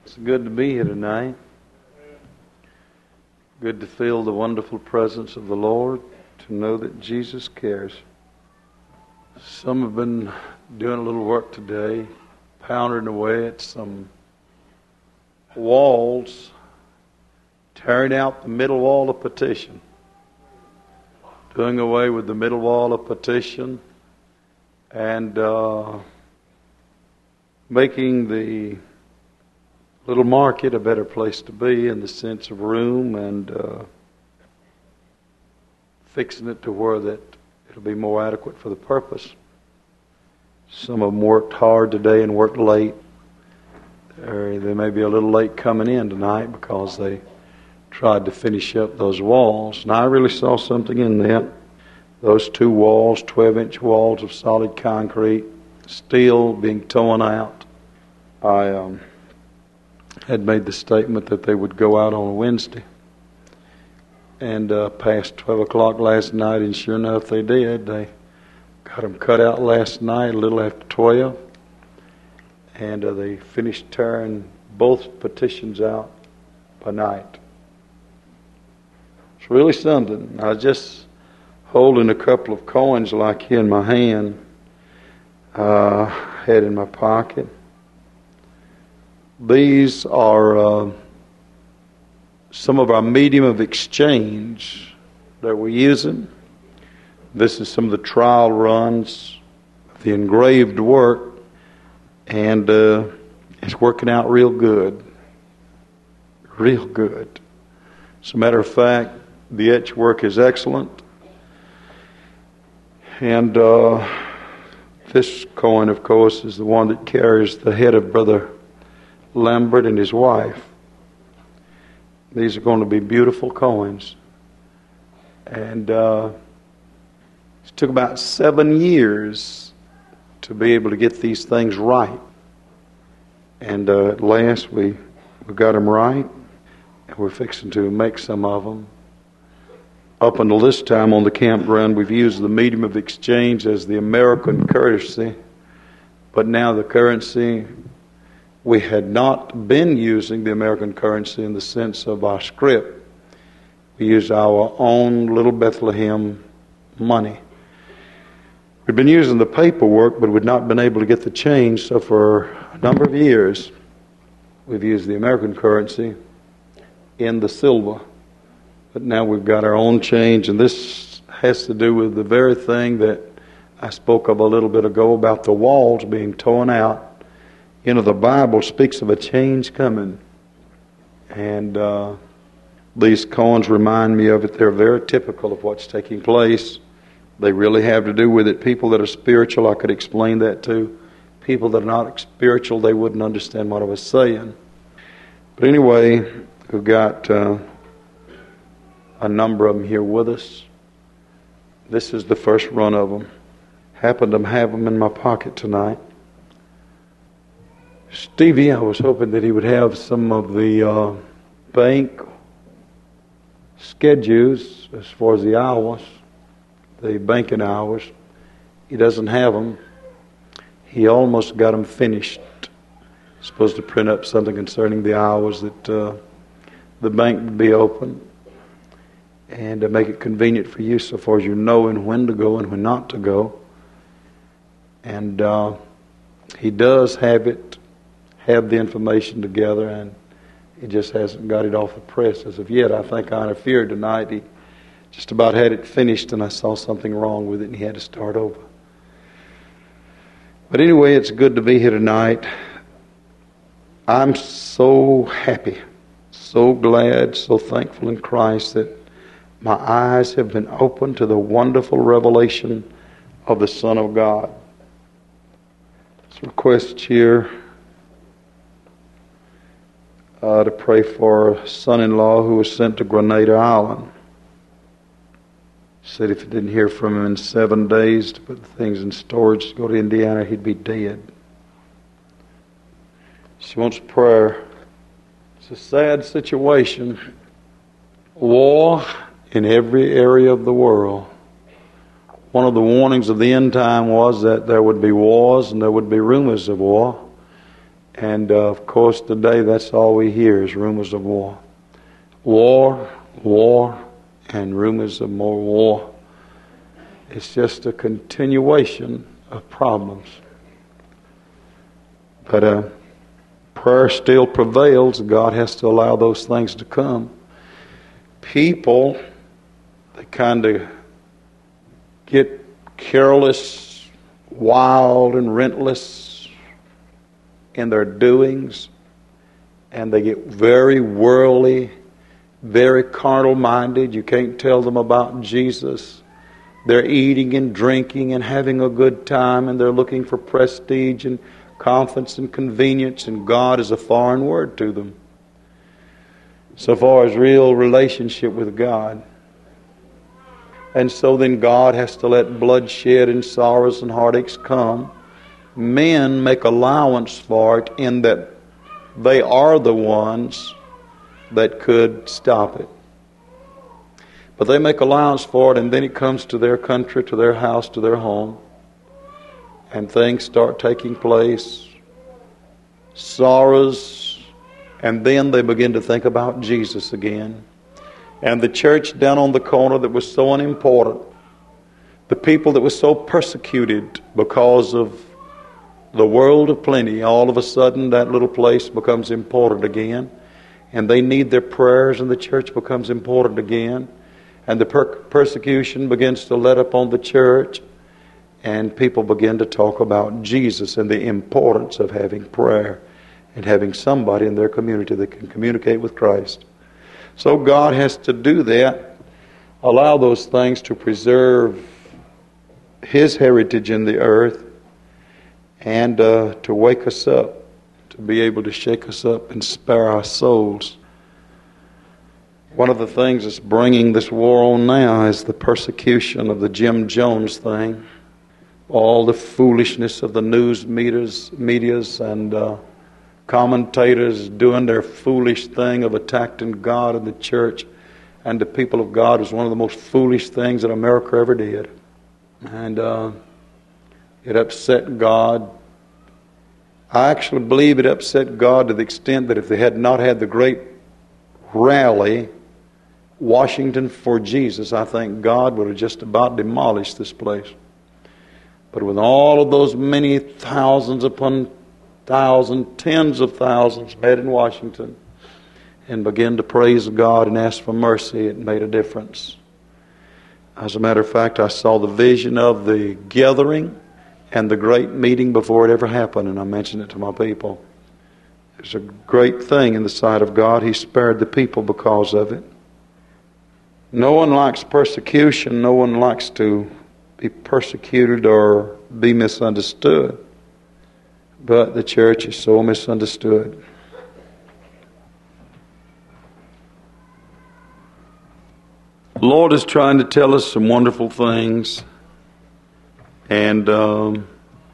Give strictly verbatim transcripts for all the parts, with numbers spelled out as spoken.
It's good to be here tonight. Good to feel the wonderful presence of the Lord, to know that Jesus cares. Some have been doing a little work today, pounding away at some walls, tearing out the middle wall of petition, doing away with the middle wall of petition, and uh, making the little market a better place to be in the sense of room, and uh, fixing it to where that it'll be more adequate for the purpose. Some of them worked hard today and worked late. Or they may be a little late coming in tonight because they tried to finish up those walls. And I really saw something in that. Those two walls, twelve-inch walls of solid concrete, steel being torn out. I um, had made the statement that they would go out on a Wednesday. And uh, past twelve o'clock last night, and sure enough they did. They got them cut out last night, a little after twelve. And uh, they finished tearing both petitions out by night. It's really something. I was just holding a couple of coins like here in my hand, uh, had in my pocket. These are uh, some of our medium of exchange that we're using. This is some of the trial runs of the engraved work, and uh, it's working out real good. Real good. As a matter of fact, the etch work is excellent. And uh, this coin, of course, is the one that carries the head of Brother Lambert and his wife. These are going to be beautiful coins. And uh, it took about seven years to be able to get these things right. And uh, at last we, we got them right. And we're fixing to make some of them. Up until this time on the campground, we've used the medium of exchange as the American currency. But now the currency, we had not been using the American currency in the sense of our script. We used our own little Bethlehem money. We'd been using the paperwork, but we'd not been able to get the change. So for a number of years, we've used the American currency in the silver. But now we've got our own change, and this has to do with the very thing that I spoke of a little bit ago about the walls being torn out. You know, the Bible speaks of a change coming. And uh, these coins remind me of it. They're very typical of what's taking place. They really have to do with it. People that are spiritual, I could explain that to. People that are not spiritual, they wouldn't understand what I was saying. But anyway, we've got uh, a number of them here with us. This is the first run of them. Happened to have them in my pocket tonight. Stevie, I was hoping that he would have some of the uh, bank schedules as far as the hours, the banking hours. He doesn't have them. He almost got them finished. He's supposed to print up something concerning the hours that uh, the bank would be open, and to make it convenient for you so far as you knowing when to go and when not to go. And uh, he does have it, have the information together, and he just hasn't got it off the press as of yet. I think I interfered tonight. He just about had it finished, and I saw something wrong with it, and he had to start over. But anyway, it's good to be here tonight. I'm so happy, so glad, so thankful in Christ that my eyes have been opened to the wonderful revelation of the Son of God. Some requests here uh, to pray for a son-in-law who was sent to Grenada Island. Said if he didn't hear from him in seven days to put the things in storage to go to Indiana, he'd be dead. She wants prayer. It's a sad situation. War in every area of the world. One of the warnings of the end time was that there would be wars and there would be rumors of war. And uh, of course today that's all we hear is rumors of war. War, war, and rumors of more war. It's just a continuation of problems. But uh, prayer still prevails. God has to allow those things to come. People, they kind of get careless, wild, and relentless in their doings, and they get very worldly, very carnal-minded. You can't tell them about Jesus. They're eating and drinking and having a good time, and they're looking for prestige and confidence and convenience, and God is a foreign word to them. So far as real relationship with God. And so then God has to let bloodshed and sorrows and heartaches come. Men make allowance for it in that they are the ones that could stop it. But they make allowance for it, and then it comes to their country, to their house, to their home. And things start taking place. Sorrows. And then they begin to think about Jesus again. And the church down on the corner that was so unimportant. The people that were so persecuted because of the world of plenty. All of a sudden that little place becomes important again. And they need their prayers, and the church becomes important again. And the per- persecution begins to let up on the church. And people begin to talk about Jesus and the importance of having prayer and having somebody in their community that can communicate with Christ. So God has to do that, allow those things to preserve His heritage in the earth, and uh, to wake us up, to be able to shake us up and spare our souls. One of the things that's bringing this war on now is the persecution of the Jim Jones thing. All the foolishness of the news medias, medias and uh, commentators doing their foolish thing of attacking God and the church and the people of God was one of the most foolish things that America ever did. And uh, it upset God. I actually believe it upset God to the extent that if they had not had the great rally, Washington for Jesus, I think God would have just about demolished this place. But with all of those many thousands upon thousands, tens of thousands met in Washington and began to praise God and ask for mercy, it made a difference. As a matter of fact, I saw the vision of the gathering and the great meeting before it ever happened, and I mentioned it to my people. It's a great thing in the sight of God. He spared the people because of it. No one likes persecution. No one likes to be persecuted or be misunderstood. But the church is so misunderstood. The Lord is trying to tell us some wonderful things. And um,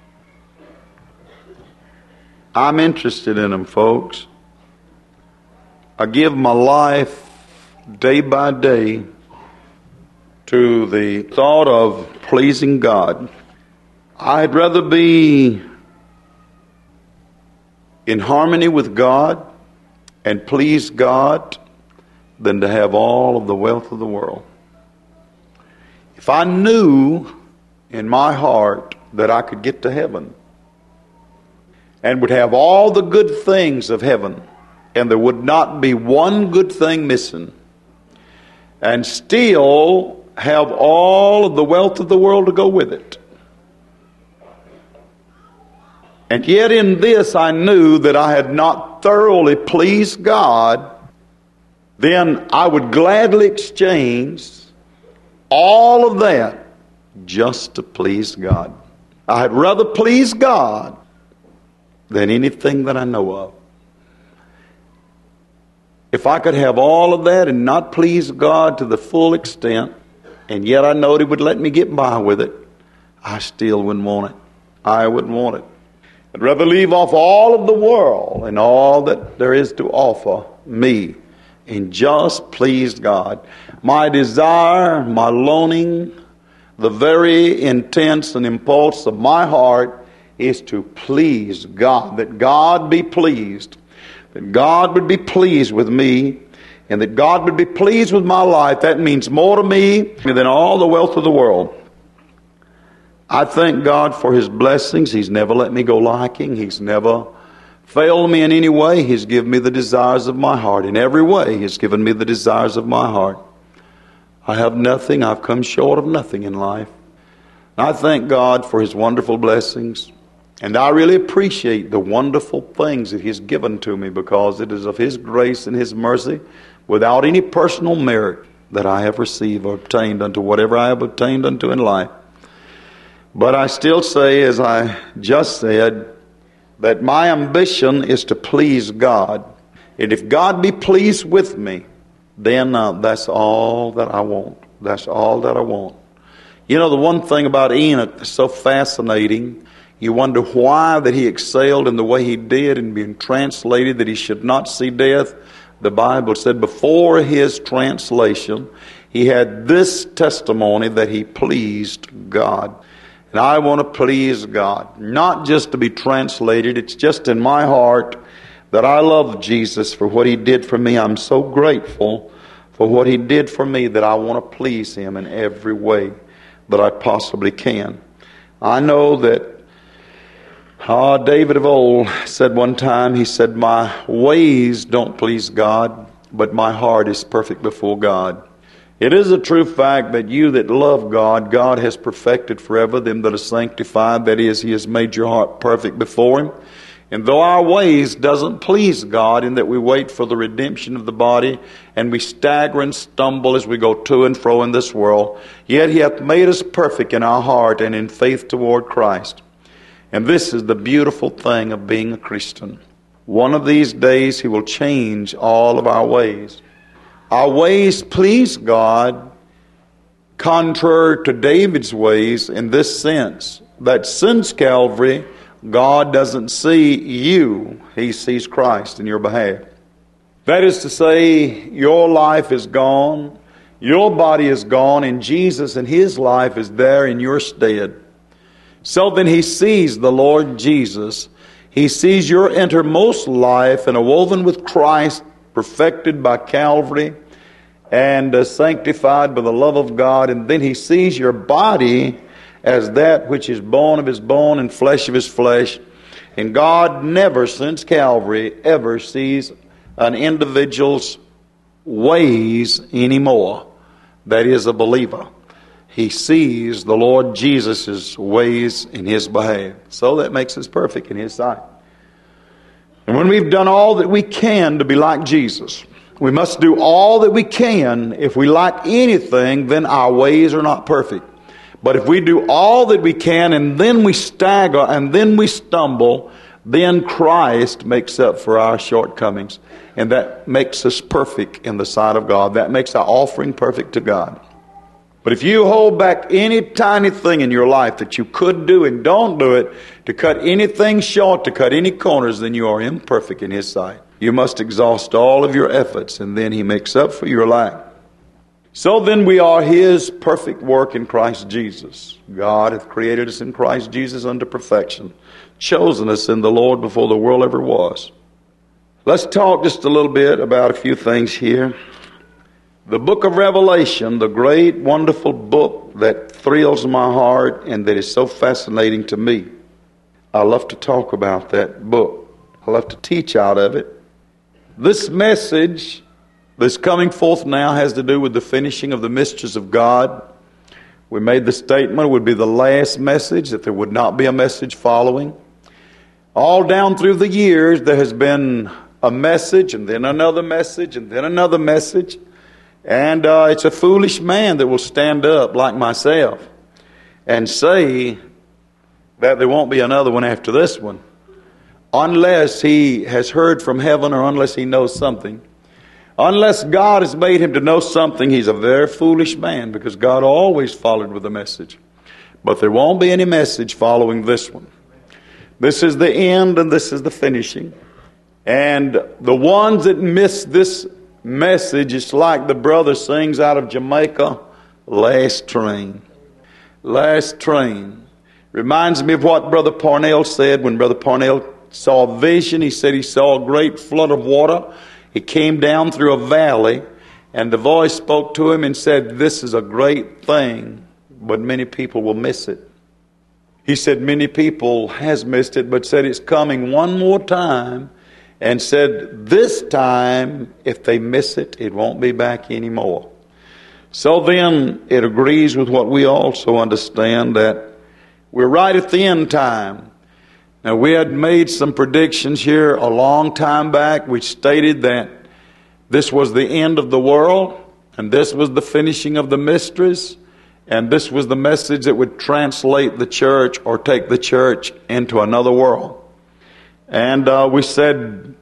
I'm interested in them, folks. I give my life day by day to the thought of pleasing God. I'd rather be in harmony with God and please God than to have all of the wealth of the world. If I knew in my heart that I could get to heaven and would have all the good things of heaven, and there would not be one good thing missing, and still have all of the wealth of the world to go with it. And yet in this I knew that I had not thoroughly pleased God, then I would gladly exchange all of that just to please God. I'd rather please God than anything that I know of. If I could have all of that and not please God to the full extent, and yet I know He would let me get by with it, I still wouldn't want it. I wouldn't want it. I'd rather leave off all of the world and all that there is to offer me and just please God. My desire, my longing, the very intense and impulse of my heart is to please God. That God be pleased. That God would be pleased with me, and that God would be pleased with my life. That means more to me than all the wealth of the world. I thank God for His blessings. He's never let me go lacking. He's never failed me in any way. He's given me the desires of my heart. In every way, He's given me the desires of my heart. I have nothing. I've come short of nothing in life. I thank God for His wonderful blessings. And I really appreciate the wonderful things that He's given to me, because it is of His grace and His mercy, without any personal merit, that I have received or obtained unto whatever I have obtained unto in life. But I still say, as I just said, that my ambition is to please God. And if God be pleased with me, then uh, that's all that I want. That's all that I want. You know, the one thing about Enoch is so fascinating. You wonder why that he excelled in the way he did in being translated, that he should not see death. The Bible said before his translation, he had this testimony that he pleased God. And I want to please God, not just to be translated. It's just in my heart that I love Jesus for what He did for me. I'm so grateful for what He did for me that I want to please Him in every way that I possibly can. I know that uh, David of old said one time, he said, "My ways don't please God, but my heart is perfect before God." It is a true fact that you that love God, God has perfected forever them that are sanctified. That is, He has made your heart perfect before Him. And though our ways doesn't please God, in that we wait for the redemption of the body, and we stagger and stumble as we go to and fro in this world, yet He hath made us perfect in our heart and in faith toward Christ. And this is the beautiful thing of being a Christian. One of these days He will change all of our ways. Our ways please God, contrary to David's ways, in this sense, that since Calvary, God doesn't see you, He sees Christ in your behalf. That is to say, your life is gone, your body is gone, and Jesus and His life is there in your stead. So then He sees the Lord Jesus. He sees your innermost life and woven with Christ, perfected by Calvary, and uh, sanctified by the love of God. And then He sees your body as that which is bone of His bone and flesh of His flesh. And God never, since Calvary, ever sees an individual's ways anymore. That is a believer. He sees the Lord Jesus' ways in His behalf. So that makes us perfect in His sight. And when we've done all that we can to be like Jesus, we must do all that we can. If we lack anything, then our ways are not perfect. But if we do all that we can, and then we stagger, and then we stumble, then Christ makes up for our shortcomings. And that makes us perfect in the sight of God. That makes our offering perfect to God. But if you hold back any tiny thing in your life that you could do and don't do it, to cut anything short, to cut any corners, then you are imperfect in His sight. You must exhaust all of your efforts, and then He makes up for your lack. So then we are His perfect work in Christ Jesus. God hath created us in Christ Jesus unto perfection, chosen us in the Lord before the world ever was. Let's talk just a little bit about a few things here. The book of Revelation, the great, wonderful book that thrills my heart and that is so fascinating to me. I love to talk about that book. I love to teach out of it. This message that's coming forth now has to do with the finishing of the mysteries of God. We made the statement it would be the last message, that there would not be a message following. All down through the years, there has been a message, and then another message, and then another message. And uh, it's a foolish man that will stand up like myself and say that there won't be another one after this one, unless he has heard from heaven or unless he knows something. Unless God has made him to know something, he's a very foolish man, because God always followed with a message. But there won't be any message following this one. This is the end and this is the finishing. And the ones that miss this message, it's like the brother sings out of Jamaica, last train. Last train. Reminds me of what Brother Parnell said when Brother Parnell saw a vision. He said he saw a great flood of water. It came down through a valley, and the voice spoke to him and said, "This is a great thing, but many people will miss it." He said many people has missed it, but said it's coming one more time, and said this time, if they miss it, it won't be back anymore. So then it agrees with what we also understand, that we're right at the end time. Now, we had made some predictions here a long time back. We stated that this was the end of the world, and this was the finishing of the mysteries, and this was the message that would translate the church or take the church into another world. And uh, we said,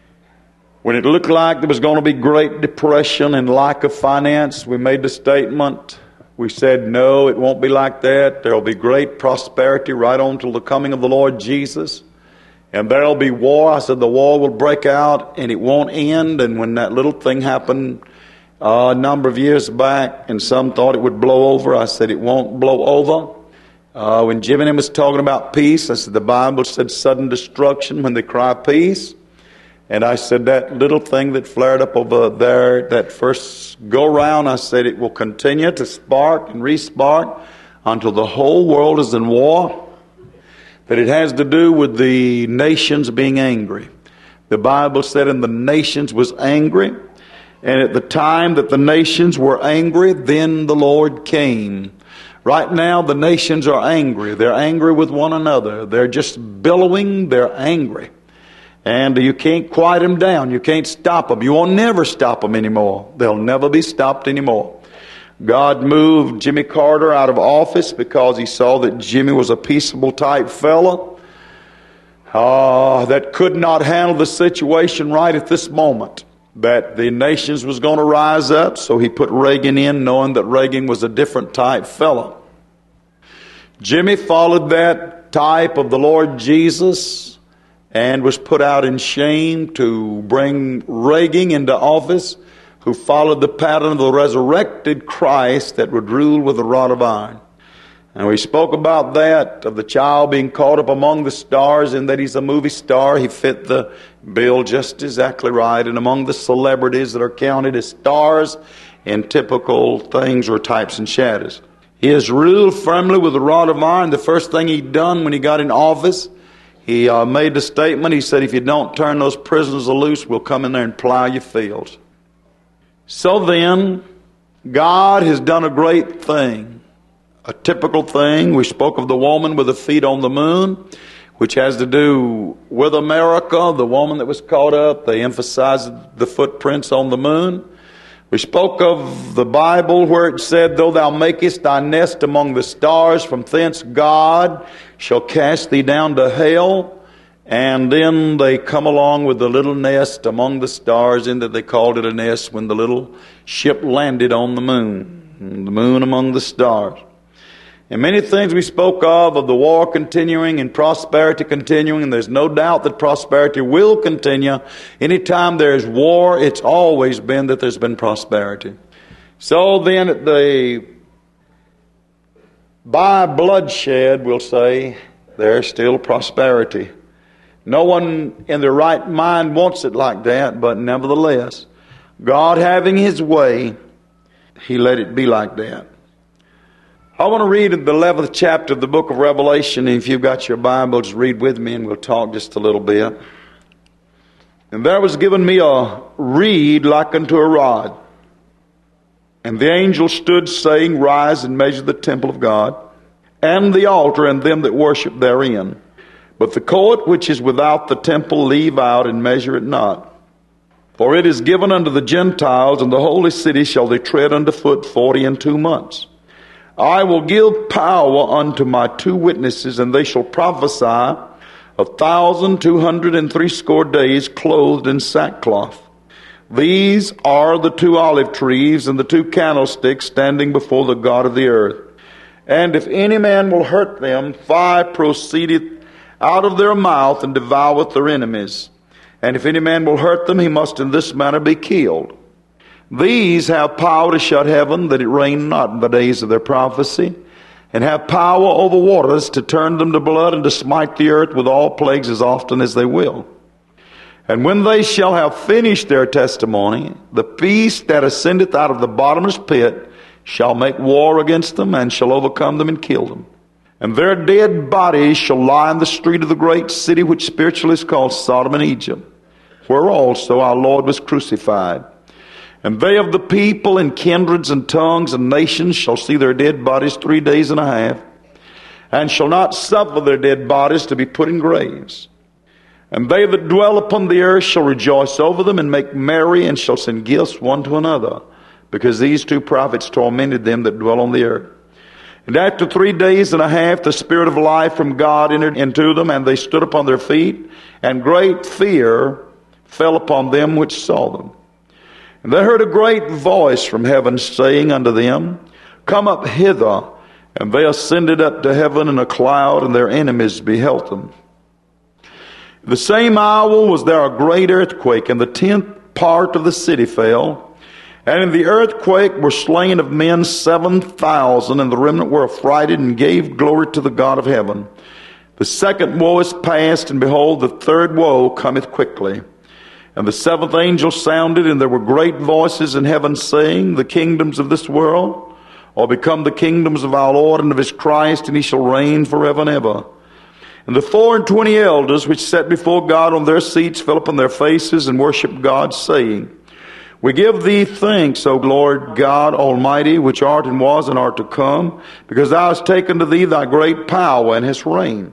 when it looked like there was going to be great depression and lack of finance, we made the statement. We said, no, it won't be like that. There will be great prosperity right on till the coming of the Lord Jesus. And there will be war. I said the war will break out and it won't end. And when that little thing happened uh, a number of years back, and some thought it would blow over, I said it won't blow over. Uh, when Jim and him was talking about peace, I said the Bible said sudden destruction when they cry peace. And I said that little thing that flared up over there, that first go-round, I said it will continue to spark and re-spark until the whole world is in war. That it has to do with the nations being angry. The Bible said, and the nations was angry. And at the time that the nations were angry, then the Lord came. Right now, the nations are angry. They're angry with one another. They're just billowing. They're angry. And you can't quiet them down. You can't stop them. You will never stop them anymore. They'll never be stopped anymore. God moved Jimmy Carter out of office because he saw that Jimmy was a peaceable type fella uh, that could not handle the situation right at this moment. That the nations was going to rise up. So he put Reagan in, knowing that Reagan was a different type fella. Jimmy followed that type of the Lord Jesus and was put out in shame to bring Reagan into office, who followed the pattern of the resurrected Christ that would rule with a rod of iron. And we spoke about that, of the child being caught up among the stars, and that he's a movie star. He fit the bill just exactly right. And among the celebrities that are counted as stars in typical things or types and shadows. He has ruled firmly with a rod of iron. The first thing he'd done when he got in office, He uh, made the statement, he said, if you don't turn those prisoners loose, we'll come in there and plow your fields. So then, God has done a great thing. A typical thing. We spoke of the woman with the feet on the moon, which has to do with America, the woman that was caught up. They emphasized the footprints on the moon. We spoke of the Bible where it said, though thou makest thy nest among the stars, from thence God shall cast thee down to hell. And then they come along with the little nest among the stars, in that they called it a nest when the little ship landed on the moon. The moon among the stars. And many things we spoke of, of the war continuing and prosperity continuing, and there's no doubt that prosperity will continue. Anytime there's war, it's always been that there's been prosperity. So then, the by bloodshed, we'll say, there's still prosperity. No one in their right mind wants it like that, but nevertheless, God having His way, He let it be like that. I want to read in the eleventh chapter of the book of Revelation. If you've got your Bibles, read with me and we'll talk just a little bit. And there was given me a reed like unto a rod. And the angel stood, saying, Rise and measure the temple of God, and the altar, and them that worship therein. But the court which is without the temple leave out, and measure it not. For it is given unto the Gentiles, and the holy city shall they tread under foot forty and two months. I will give power unto my two witnesses, and they shall prophesy a thousand two hundred and threescore days, clothed in sackcloth. These are the two olive trees and the two candlesticks standing before the God of the earth. And if any man will hurt them, fire proceedeth out of their mouth, and devoureth their enemies. And if any man will hurt them, he must in this manner be killed. These have power to shut heaven, that it rain not in the days of their prophecy, and have power over waters to turn them to blood, and to smite the earth with all plagues as often as they will. And when they shall have finished their testimony, the beast that ascendeth out of the bottomless pit shall make war against them, and shall overcome them and kill them. And their dead bodies shall lie in the street of the great city, which spiritually is called Sodom and Egypt, where also our Lord was crucified. And they of the people and kindreds and tongues and nations shall see their dead bodies three days and a half, and shall not suffer their dead bodies to be put in graves. And they that dwell upon the earth shall rejoice over them, and make merry, and shall send gifts one to another, because these two prophets tormented them that dwell on the earth. And after three days and a half the Spirit of life from God entered into them, and they stood upon their feet, and great fear fell upon them which saw them. And they heard a great voice from heaven saying unto them, Come up hither. And they ascended up to heaven in a cloud, and their enemies beheld them. The same hour was there a great earthquake, and the tenth part of the city fell. And in the earthquake were slain of men seven thousand, and the remnant were affrighted, and gave glory to the God of heaven. The second woe is past, and behold, the third woe cometh quickly. And the seventh angel sounded, and there were great voices in heaven saying, The kingdoms of this world are become the kingdoms of our Lord and of his Christ, and he shall reign forever and ever. And the four and twenty elders which sat before God on their seats fell upon their faces and worshipped God, saying, We give thee thanks, O Lord God Almighty, which art and was and art to come, because thou hast taken to thee thy great power and hast reigned.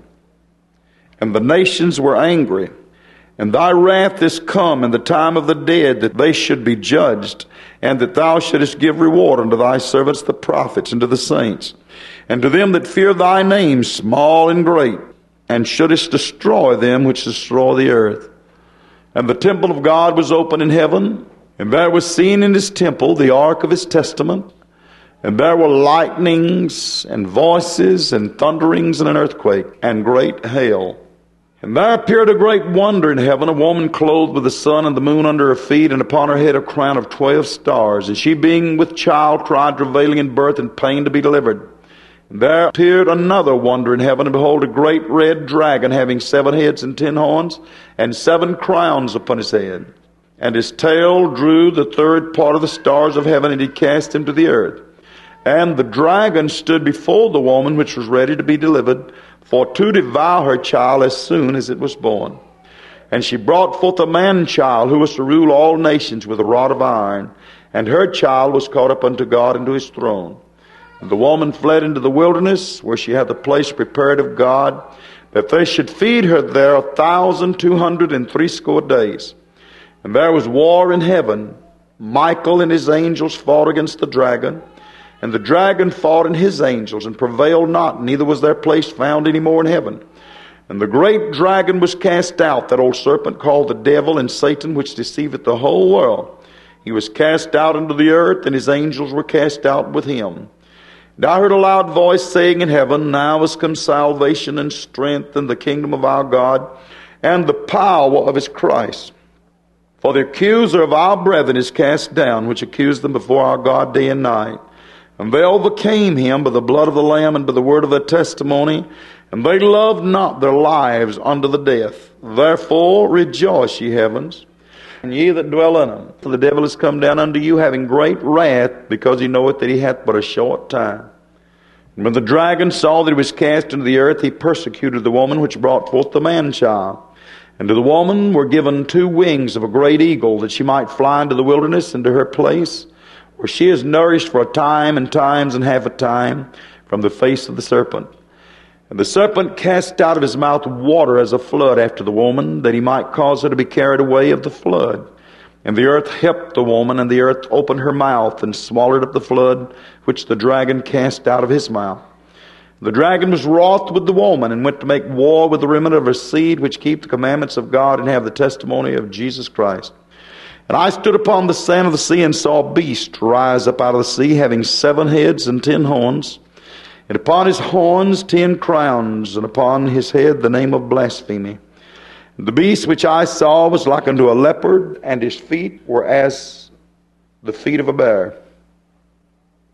And the nations were angry. And thy wrath is come in the time of the dead, that they should be judged, and that thou shouldest give reward unto thy servants the prophets, and to the saints, and to them that fear thy name, small and great, and shouldest destroy them which destroy the earth. And the temple of God was open in heaven, and there was seen in his temple the ark of his testament, and there were lightnings, and voices, and thunderings, and an earthquake, and great hail. And there appeared a great wonder in heaven, a woman clothed with the sun and the moon under her feet, and upon her head a crown of twelve stars. And she, being with child, cried, travailing in birth and pain to be delivered. And there appeared another wonder in heaven, and behold, a great red dragon, having seven heads and ten horns, and seven crowns upon his head. And his tail drew the third part of the stars of heaven, and he cast them to the earth. And the dragon stood before the woman which was ready to be delivered, for to devour her child as soon as it was born. And she brought forth a man-child, who was to rule all nations with a rod of iron. And her child was caught up unto God into his throne. And the woman fled into the wilderness, where she had the place prepared of God, that they should feed her there a thousand two hundred and threescore days. And there was war in heaven. Michael and his angels fought against the dragon. And the dragon fought and his angels, and prevailed not, neither was their place found any more in heaven. And the great dragon was cast out, that old serpent called the devil and Satan, which deceiveth the whole world. He was cast out into the earth, and his angels were cast out with him. And I heard a loud voice saying in heaven, Now is come salvation and strength and the kingdom of our God, and the power of his Christ. For the accuser of our brethren is cast down, which accused them before our God day and night. And they overcame him by the blood of the Lamb and by the word of their testimony, and they loved not their lives unto the death. Therefore rejoice, ye heavens, and ye that dwell in them. For the devil is come down unto you, having great wrath, because he knoweth that he hath but a short time. And when the dragon saw that he was cast into the earth, he persecuted the woman which brought forth the man-child. And to the woman were given two wings of a great eagle, that she might fly into the wilderness, into her place, where she is nourished for a time and times and half a time from the face of the serpent. And the serpent cast out of his mouth water as a flood after the woman, that he might cause her to be carried away of the flood. And the earth helped the woman, and the earth opened her mouth and swallowed up the flood which the dragon cast out of his mouth. The dragon was wroth with the woman, and went to make war with the remnant of her seed, which keep the commandments of God and have the testimony of Jesus Christ. And I stood upon the sand of the sea, and saw a beast rise up out of the sea, having seven heads and ten horns, and upon his horns ten crowns, and upon his head the name of blasphemy. And the beast which I saw was like unto a leopard, and his feet were as the feet of a bear.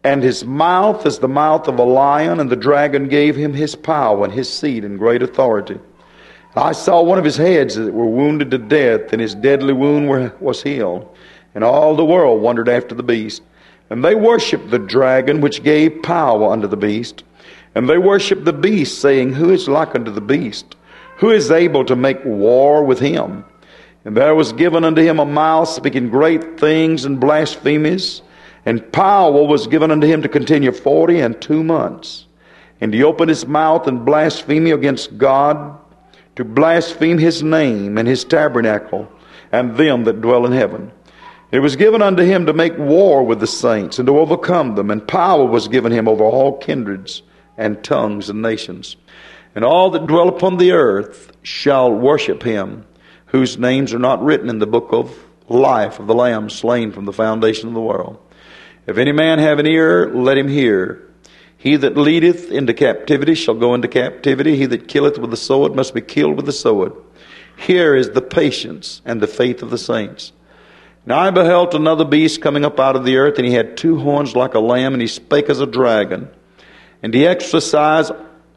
and his mouth is the mouth of a lion, and the dragon gave him his power and his seat and great authority. I saw one of his heads that were wounded to death, and his deadly wound were, was healed. And all the world wondered after the beast. And they worshipped the dragon, which gave power unto the beast. And they worshipped the beast, saying, Who is like unto the beast? Who is able to make war with him? And there was given unto him a mouth speaking great things and blasphemies. And power was given unto him to continue forty and two months. And he opened his mouth in blasphemy against God, to blaspheme his name and his tabernacle, and them that dwell in heaven. It was given unto him to make war with the saints, and to overcome them. And power was given him over all kindreds, and tongues, and nations. And all that dwell upon the earth shall worship him, whose names are not written in the book of life of the Lamb slain from the foundation of the world. If any man have an ear, let him hear. He that leadeth into captivity shall go into captivity. He that killeth with the sword must be killed with the sword. Here is the patience and the faith of the saints. Now I beheld another beast coming up out of the earth, and he had two horns like a lamb, and he spake as a dragon. And he exercised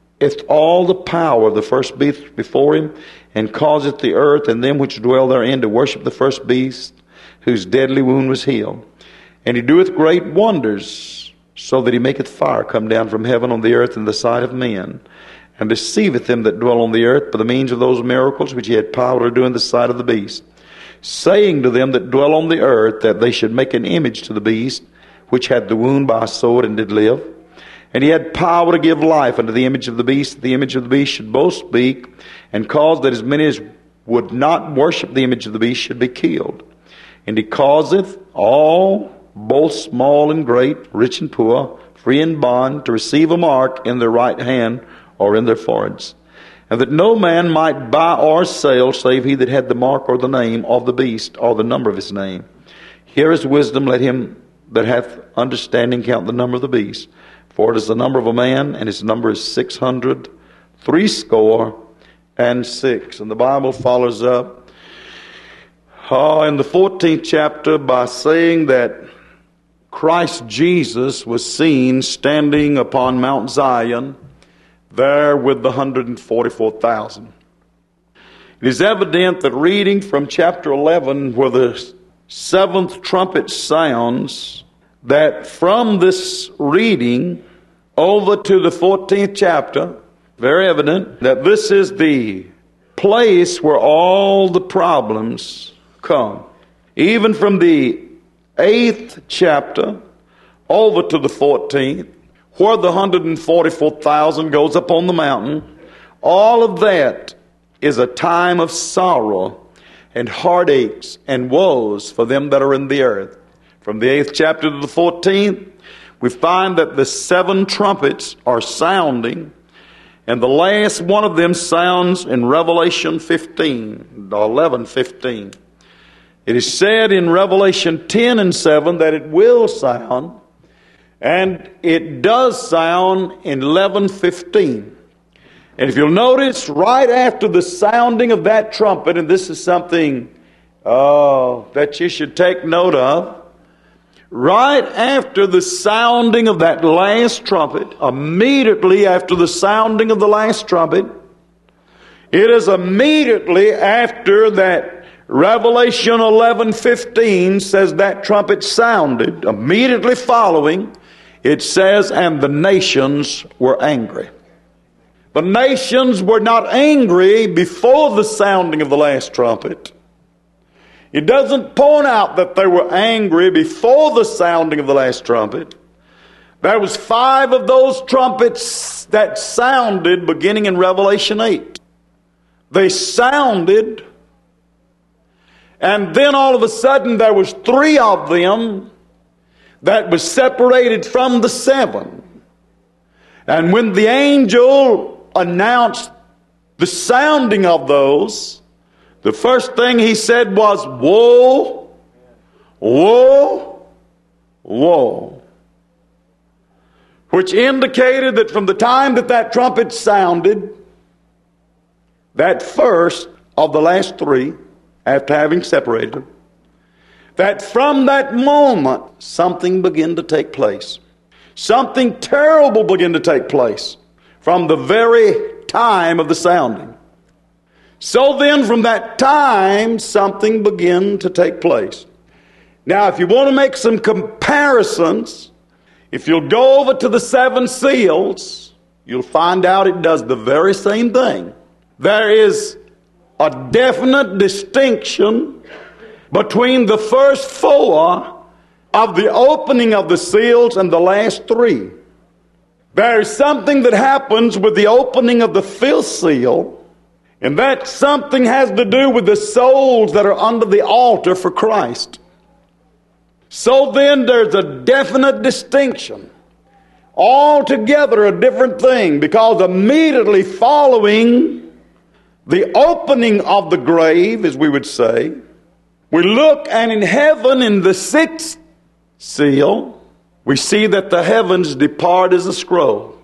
all the power of the first beast before him, and causeth the earth and them which dwell therein to worship the first beast, whose deadly wound was healed. And he doeth great wonders, so that he maketh fire come down from heaven on the earth in the sight of men, and deceiveth them that dwell on the earth by the means of those miracles which he had power to do in the sight of the beast, saying to them that dwell on the earth that they should make an image to the beast, which had the wound by a sword and did live. And he had power to give life unto the image of the beast. The image of the beast should both speak, and cause that as many as would not worship the image of the beast should be killed. And he causeth all, both small and great, rich and poor, free and bond, to receive a mark in their right hand or in their foreheads. And that no man might buy or sell, save he that had the mark or the name of the beast, or the number of his name. Here is wisdom. Let him that hath understanding count the number of the beast. For it is the number of a man, and his number is six hundred, threescore, and six. And the Bible follows up uh, in the fourteenth chapter by saying that Christ Jesus was seen standing upon Mount Zion, there with the one hundred forty-four thousand. It is evident that reading from chapter eleven, where the seventh trumpet sounds, that from this reading over to the fourteenth chapter, very evident that this is the place where all the problems come. Even from the eighth chapter over to the fourteenth, where the one hundred forty-four thousand goes up on the mountain, all of that is a time of sorrow and heartaches and woes for them that are in the earth. From the eighth chapter to the fourteenth, we find that the seven trumpets are sounding, and the last one of them sounds in Revelation fifteen, eleven fifteen. It is said in Revelation ten and seven that it will sound, and it does sound in eleven fifteen. And if you'll notice, right after the sounding of that trumpet, and this is something uh, that you should take note of, right after the sounding of that last trumpet, immediately after the sounding of the last trumpet, it is immediately after that Revelation eleven fifteen says that trumpet sounded. Immediately following, it says, and the nations were angry. The nations were not angry before the sounding of the last trumpet. It doesn't point out that they were angry before the sounding of the last trumpet. There was five of those trumpets that sounded beginning in Revelation eight. They sounded, and then all of a sudden there was three of them that was separated from the seven. And when the angel announced the sounding of those, the first thing he said was, woe, woe, woe. Which indicated that from the time that that trumpet sounded, that first of the last three, after having separated them, that from that moment something began to take place. something terrible began to take place from the very time of the sounding. So then from that time, something began to take place. Now, if you want to make some comparisons, if you'll go over to the seven seals, you'll find out it does the very same thing. There is a definite distinction between the first four of the opening of the seals and the last three. There is something that happens with the opening of the fifth seal, and that something has to do with the souls that are under the altar for Christ. So then there's a definite distinction. Altogether a different thing, because immediately following the opening of the grave, as we would say, we look, and in heaven, in the sixth seal, we see that the heavens depart as a scroll.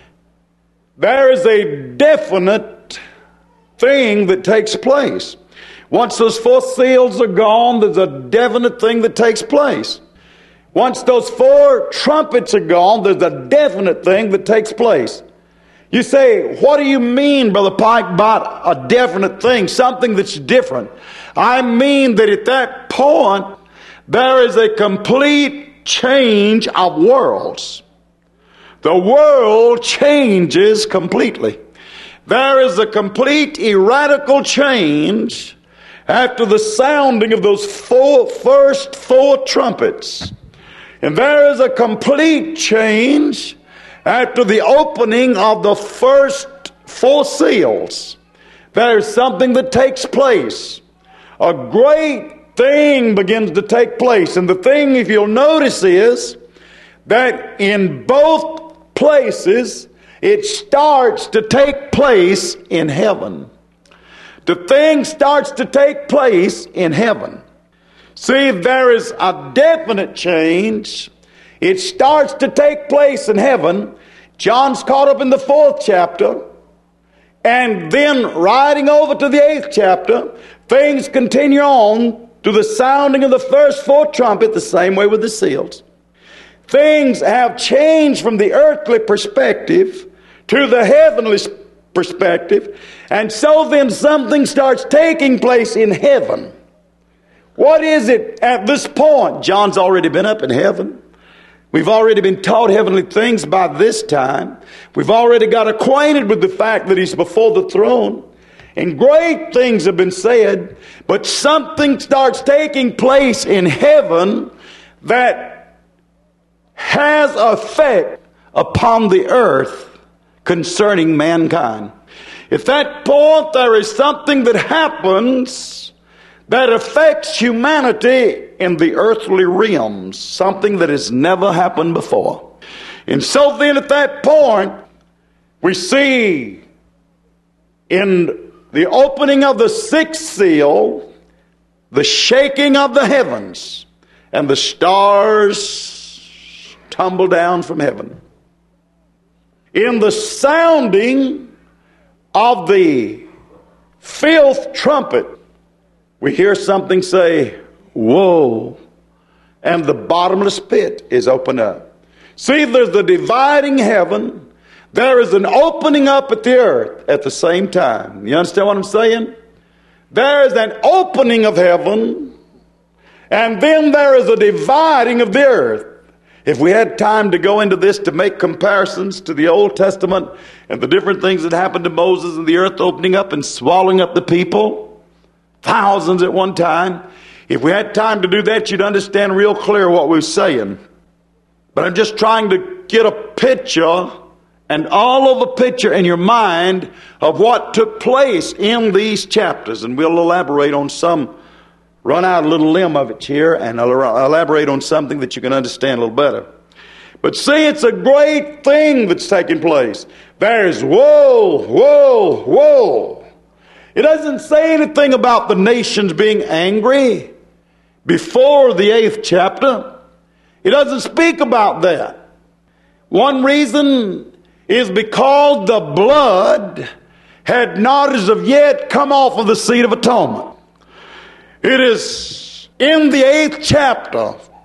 There is a definite thing that takes place. Once those four seals are gone, there's a definite thing that takes place. Once those four trumpets are gone, there's a definite thing that takes place. You say, what do you mean, Brother Pike, by a definite thing, something that's different? I mean that at that point, there is a complete change of worlds. The world changes completely. There is a complete radical change after the sounding of those four, first four trumpets. And there is a complete change after the opening of the first four seals. There is something that takes place. A great thing begins to take place. And the thing, if you'll notice, is that in both places, it starts to take place in heaven. The thing starts to take place in heaven. See, there is a definite change. It starts to take place in heaven. John's caught up in the fourth chapter. And then riding over to the eighth chapter, things continue on to the sounding of the first four trumpet, the same way with the seals. Things have changed from the earthly perspective to the heavenly perspective. And so then something starts taking place in heaven. What is it at this point? John's already been up in heaven. We've already been taught heavenly things by this time. We've already got acquainted with the fact that he's before the throne. And great things have been said. But something starts taking place in heaven that has effect upon the earth concerning mankind. At that point, there is something that happens that affects humanity in the earthly realms, something that has never happened before. And so then at that point, we see in the opening of the sixth seal, the shaking of the heavens, and the stars tumble down from heaven. In the sounding of the fifth trumpet, we hear something say, "Woe," and the bottomless pit is opened up. See, there's the dividing heaven. There is an opening up at the earth at the same time. You understand what I'm saying? There is an opening of heaven, and then there is a dividing of the earth. If we had time to go into this to make comparisons to the Old Testament and the different things that happened to Moses and the earth opening up and swallowing up the people, thousands at one time. If we had time to do that, you'd understand real clear what we're saying. But I'm just trying to get a picture, and all of a picture in your mind of what took place in these chapters. And we'll elaborate on some, run out a little limb of it here, and I'll elaborate on something that you can understand a little better. But see, it's a great thing that's taking place. There's woe, woe, woe. It doesn't say anything about the nations being angry before the eighth chapter. It doesn't speak about that. One reason is because the blood had not as of yet come off of the seat of atonement. It is in the eighth chapter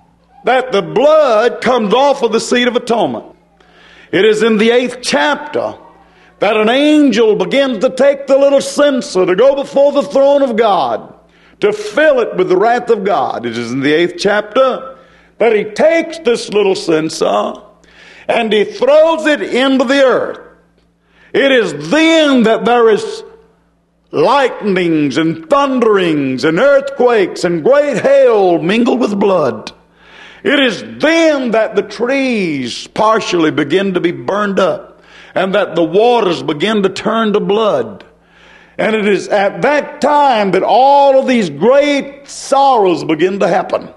that the blood comes off of the seat of atonement. It is in the eighth chapter that an angel begins to take the little censer to go before the throne of God, to fill it with the wrath of God. It is in the eighth chapter that he takes this little censer and he throws it into the earth. It is then that there is lightnings and thunderings and earthquakes and great hail mingled with blood. It is then that the trees partially begin to be burned up and that the waters begin to turn to blood. And it is at that time that all of these great sorrows begin to happen.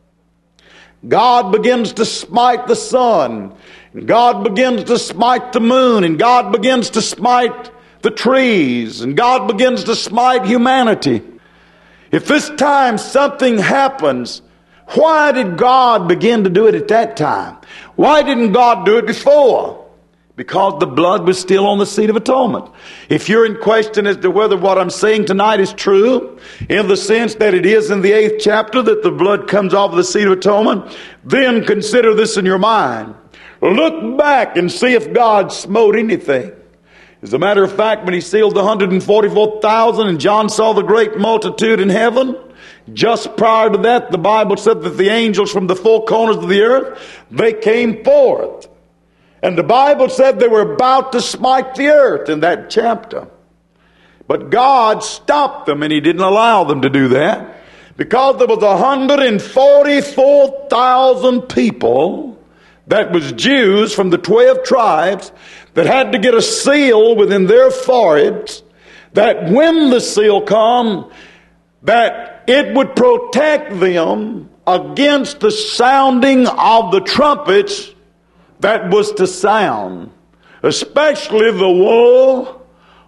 God begins to smite the sun, and God begins to smite the moon, and God begins to smite the trees, and God begins to smite humanity. If this time something happens, why did God begin to do it at that time? Why didn't God do it before? Because the blood was still on the seat of atonement. If you're in question as to whether what I'm saying tonight is true, in the sense that it is in the eighth chapter that the blood comes off the seat of atonement, then consider this in your mind. Look back and see if God smote anything. As a matter of fact, when he sealed the one hundred forty-four thousand and John saw the great multitude in heaven, just prior to that, the Bible said that the angels from the four corners of the earth, they came forth. And the Bible said they were about to smite the earth in that chapter. But God stopped them, and he didn't allow them to do that, because there was one hundred forty-four thousand people, that was Jews from the twelve tribes, that had to get a seal within their foreheads, that when the seal come, that it would protect them against the sounding of the trumpets that was to sound, especially the woe,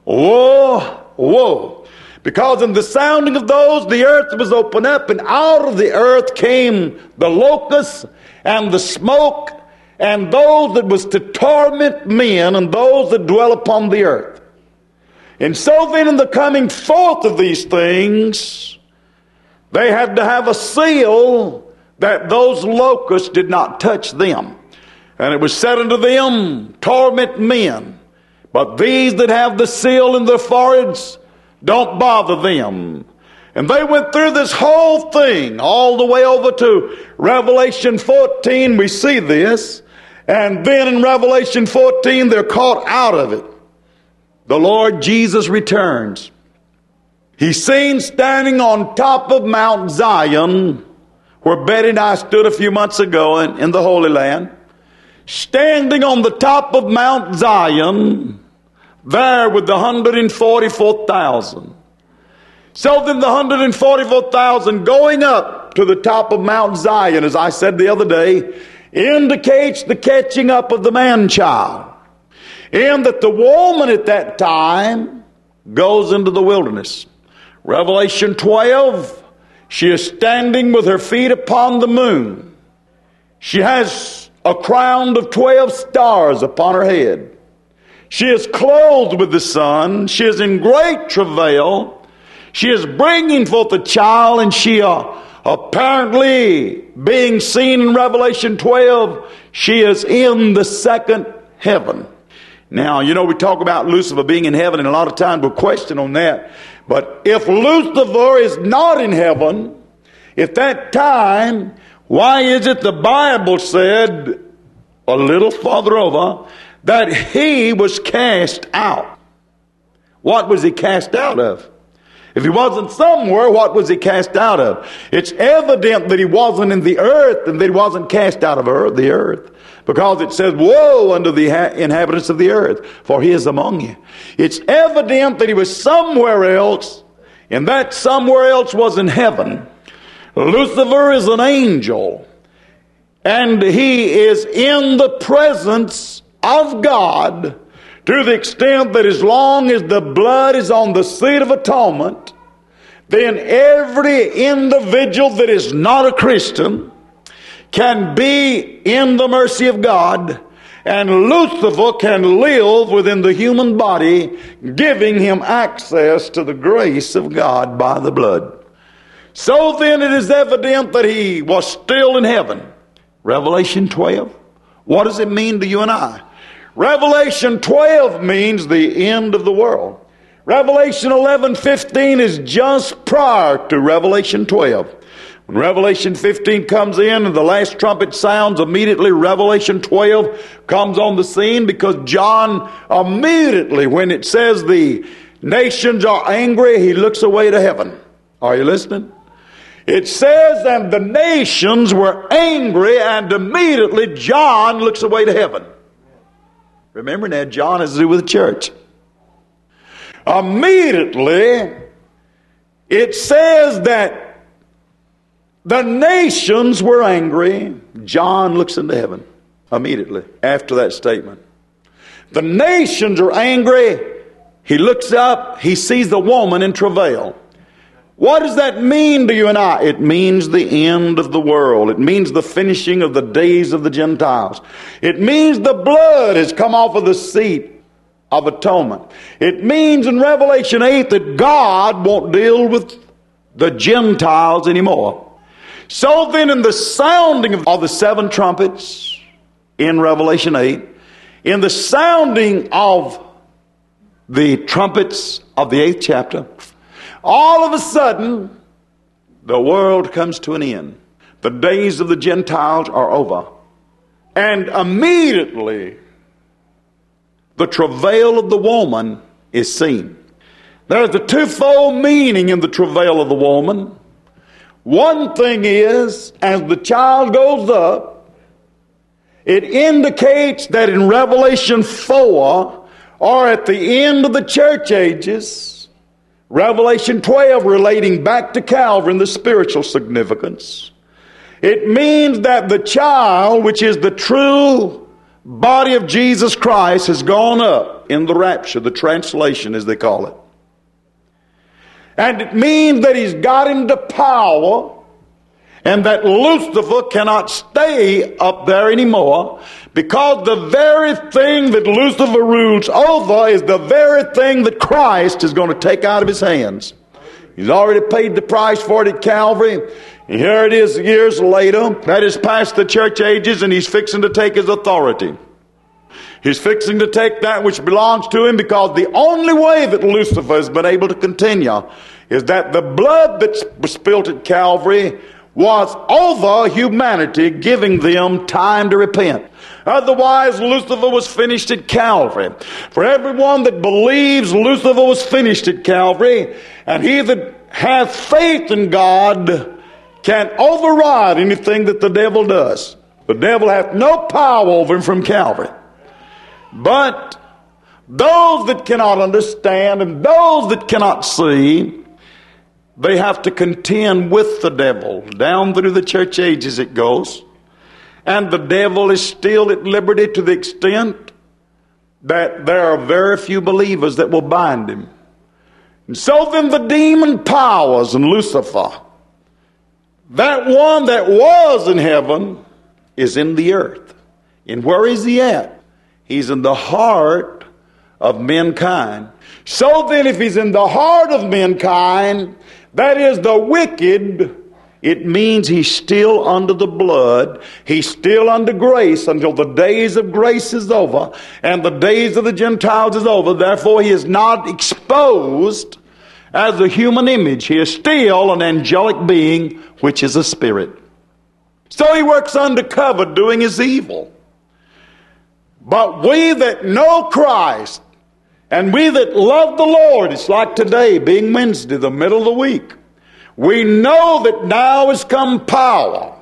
woe, woe. Because in the sounding of those, the earth was opened up, and out of the earth came the locusts and the smoke, and those that was to torment men and those that dwell upon the earth. And so then in the coming forth of these things, they had to have a seal that those locusts did not touch them. And it was said unto them, torment men, but these that have the seal in their foreheads, don't bother them. And they went through this whole thing all the way over to Revelation fourteen. We see this. And then in Revelation fourteen, they're caught out of it. The Lord Jesus returns. He's seen standing on top of Mount Zion, where Betty and I stood a few months ago in, in the Holy Land. Standing on the top of Mount Zion, there with the one hundred forty-four thousand. So then the one hundred forty-four thousand going up to the top of Mount Zion, as I said the other day, indicates the catching up of the man-child. And that the woman at that time goes into the wilderness. Revelation twelve, she is standing with her feet upon the moon. She has a crown of twelve stars upon her head. She is clothed with the sun. She is in great travail. She is bringing forth a child, and she uh, apparently being seen in Revelation twelve, she is in the second heaven. Now, you know, we talk about Lucifer being in heaven, and a lot of times we'll question on that. But if Lucifer is not in heaven, at that time, why is it the Bible said a little farther over that he was cast out? What was he cast out of? If he wasn't somewhere, what was he cast out of? It's evident that he wasn't in the earth and that he wasn't cast out of earth, the earth. Because it says, woe unto the inhabitants of the earth, for he is among you. It's evident that he was somewhere else, and that somewhere else was in heaven. Lucifer is an angel, and he is in the presence of God to the extent that as long as the blood is on the seat of atonement, then every individual that is not a Christian can be in the mercy of God, and Lucifer can live within the human body, giving him access to the grace of God by the blood. So then it is evident that he was still in heaven. Revelation twelve. What does it mean to you and I? Revelation twelve means the end of the world. Revelation eleven fifteen is just prior to Revelation twelve. When Revelation fifteen comes in and the last trumpet sounds, immediately Revelation twelve comes on the scene, because John immediately, when it says the nations are angry, he looks away to heaven. Are you listening? It says, and the nations were angry, and immediately John looks away to heaven. Remember now, John has to do with the church. Immediately, it says that the nations were angry. John looks into heaven immediately after that statement. The nations are angry. He looks up. He sees the woman in travail. What does that mean to you and I? It means the end of the world. It means the finishing of the days of the Gentiles. It means the blood has come off of the seat of atonement. It means in Revelation eight that God won't deal with the Gentiles anymore. So then, in the sounding of the seven trumpets in Revelation eight, in the sounding of the trumpets of the eighth chapter, all of a sudden, the world comes to an end. The days of the Gentiles are over. And immediately, the travail of the woman is seen. There's a twofold meaning in the travail of the woman. One thing is, as the child goes up, it indicates that in Revelation four, or at the end of the church ages, Revelation twelve relating back to Calvary and the spiritual significance, it means that the child, which is the true body of Jesus Christ, has gone up in the rapture, the translation as they call it. And it means that he's got into power, and that Lucifer cannot stay up there anymore, because the very thing that Lucifer rules over is the very thing that Christ is going to take out of his hands. He's already paid the price for it at Calvary. And here it is years later. That is past the church ages, and he's fixing to take his authority. He's fixing to take that which belongs to him, because the only way that Lucifer has been able to continue is that the blood that was spilt at Calvary was over humanity, giving them time to repent. Otherwise, Lucifer was finished at Calvary. For everyone that believes, Lucifer was finished at Calvary, and he that hath faith in God can override anything that the devil does. The devil hath no power over him from Calvary. But those that cannot understand and those that cannot see, they have to contend with the devil. Down through the church ages it goes. And the devil is still at liberty to the extent that there are very few believers that will bind him. And so then the demon powers and Lucifer, that one that was in heaven, is in the earth. And where is he at? He's in the heart of mankind. So then if he's in the heart of mankind, that is the wicked, it means he's still under the blood. He's still under grace until the days of grace is over and the days of the Gentiles is over. Therefore, he is not exposed as a human image. He is still an angelic being, which is a spirit. So he works undercover doing his evil. But we that know Christ and we that love the Lord, it's like today being Wednesday, the middle of the week. We know that now has come power.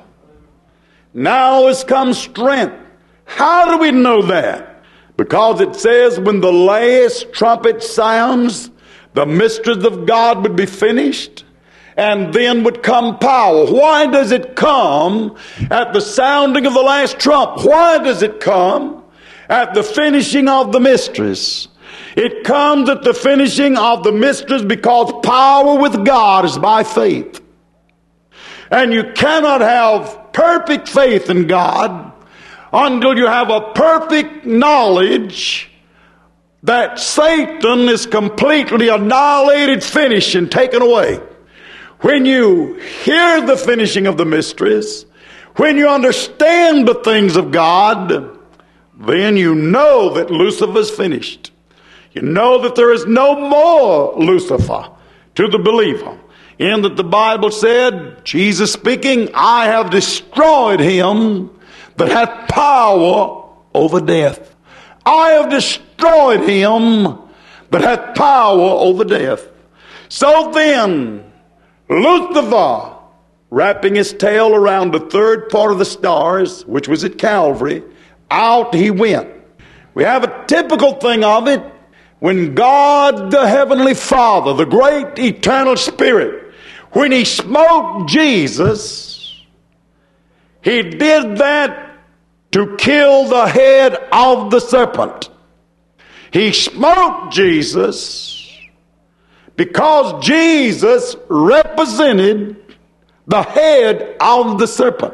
Now has come strength. How do we know that? Because it says when the last trumpet sounds, the mysteries of God would be finished, and then would come power. Why does it come at the sounding of the last trump? Why does it come at the finishing of the mysteries? It comes at the finishing of the mysteries because power with God is by faith. And you cannot have perfect faith in God until you have a perfect knowledge that Satan is completely annihilated, finished, and taken away. When you hear the finishing of the mysteries, When you understand the things of God, then you know that Lucifer's finished. You know that there is no more Lucifer to the believer. In that the Bible said, Jesus speaking, I have destroyed him that hath power over death. I have destroyed him that hath power over death. So then, Lucifer, wrapping his tail around the third part of the stars, which was at Calvary, out he went. We have a typical thing of it when God the Heavenly Father, the great eternal Spirit, when he smote Jesus, he did that to kill the head of the serpent. He smote Jesus because Jesus represented the head of the serpent.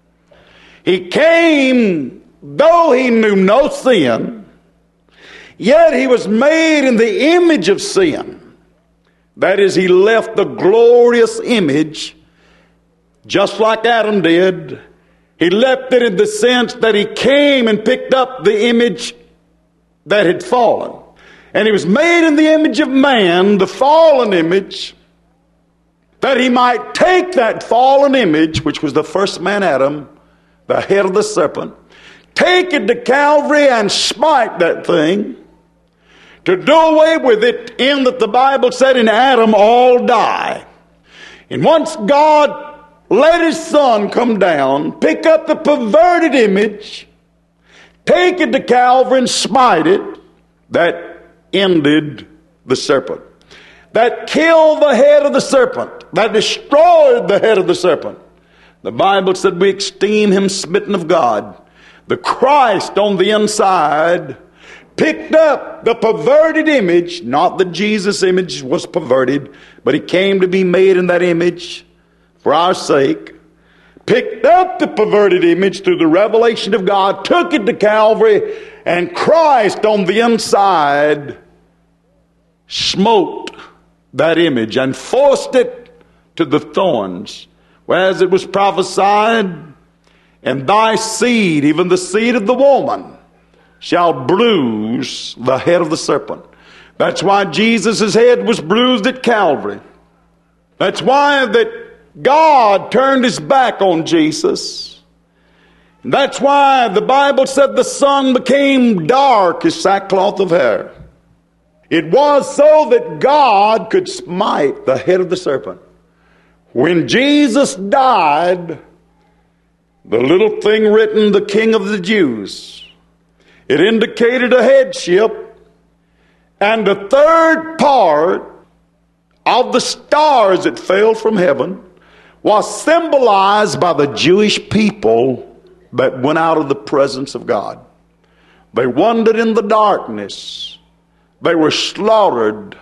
He came, though he knew no sin, yet he was made in the image of sin. That is, he left the glorious image, just like Adam did. He left it in the sense that he came and picked up the image that had fallen. And he was made in the image of man, the fallen image, that he might take that fallen image, which was the first man Adam, the head of the serpent, take it to Calvary and smite that thing, to do away with it, in that the Bible said in Adam all die. And once God let his son come down, pick up the perverted image, take it to Calvary and smite it, that ended the serpent. That killed the head of the serpent. That destroyed the head of the serpent. The Bible said we esteem him smitten of God. The Christ on the inside picked up the perverted image, not that Jesus' image was perverted, but he came to be made in that image for our sake, picked up the perverted image through the revelation of God, took it to Calvary, and Christ on the inside smote that image and forced it to the thorns. Whereas it was prophesied, and thy seed, even the seed of the woman, shall bruise the head of the serpent. That's why Jesus' head was bruised at Calvary. That's why that God turned his back on Jesus. And that's why the Bible said the sun became dark as sackcloth of hair. It was so that God could smite the head of the serpent. When Jesus died, the little thing written, the King of the Jews, it indicated a headship, and the third part of the stars that fell from heaven was symbolized by the Jewish people that went out of the presence of God. They wandered in the darkness. They were slaughtered.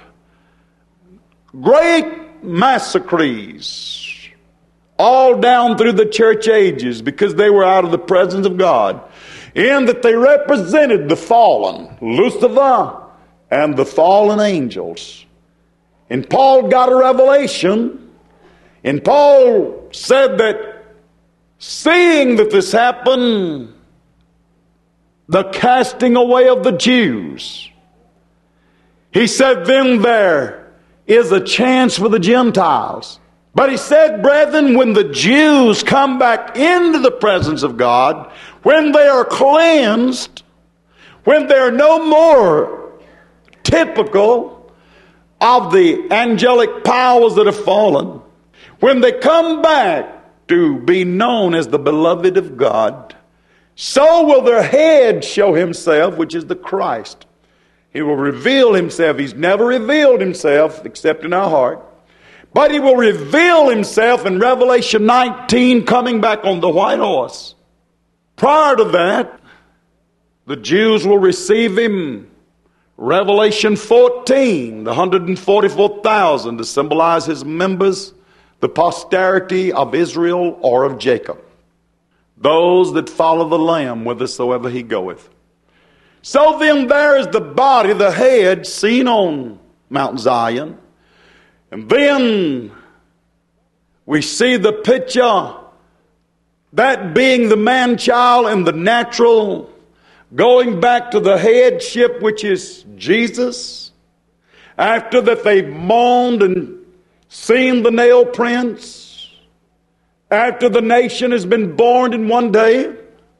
Great massacres all down through the church ages because they were out of the presence of God, in that they represented the fallen, Lucifer, and the fallen angels. And Paul got a revelation, and Paul said that seeing that this happened, the casting away of the Jews, he said, then there is a chance for the Gentiles. But he said, brethren, when the Jews come back into the presence of God, when they are cleansed, when they are no more typical of the angelic powers that have fallen, when they come back to be known as the beloved of God, so will their head show himself, which is the Christ. He will reveal himself. He's never revealed himself except in our heart. But he will reveal himself in Revelation nineteen, coming back on the white horse. Prior to that, the Jews will receive him. Revelation fourteen, the one hundred forty-four thousand, to symbolize his members, the posterity of Israel or of Jacob. Those that follow the Lamb whithersoever he goeth. So then there is the body, the head, seen on Mount Zion. And then we see the picture that being the man-child and the natural, going back to the headship, which is Jesus, after that they've mourned and seen the nail prints, after the nation has been born in one day,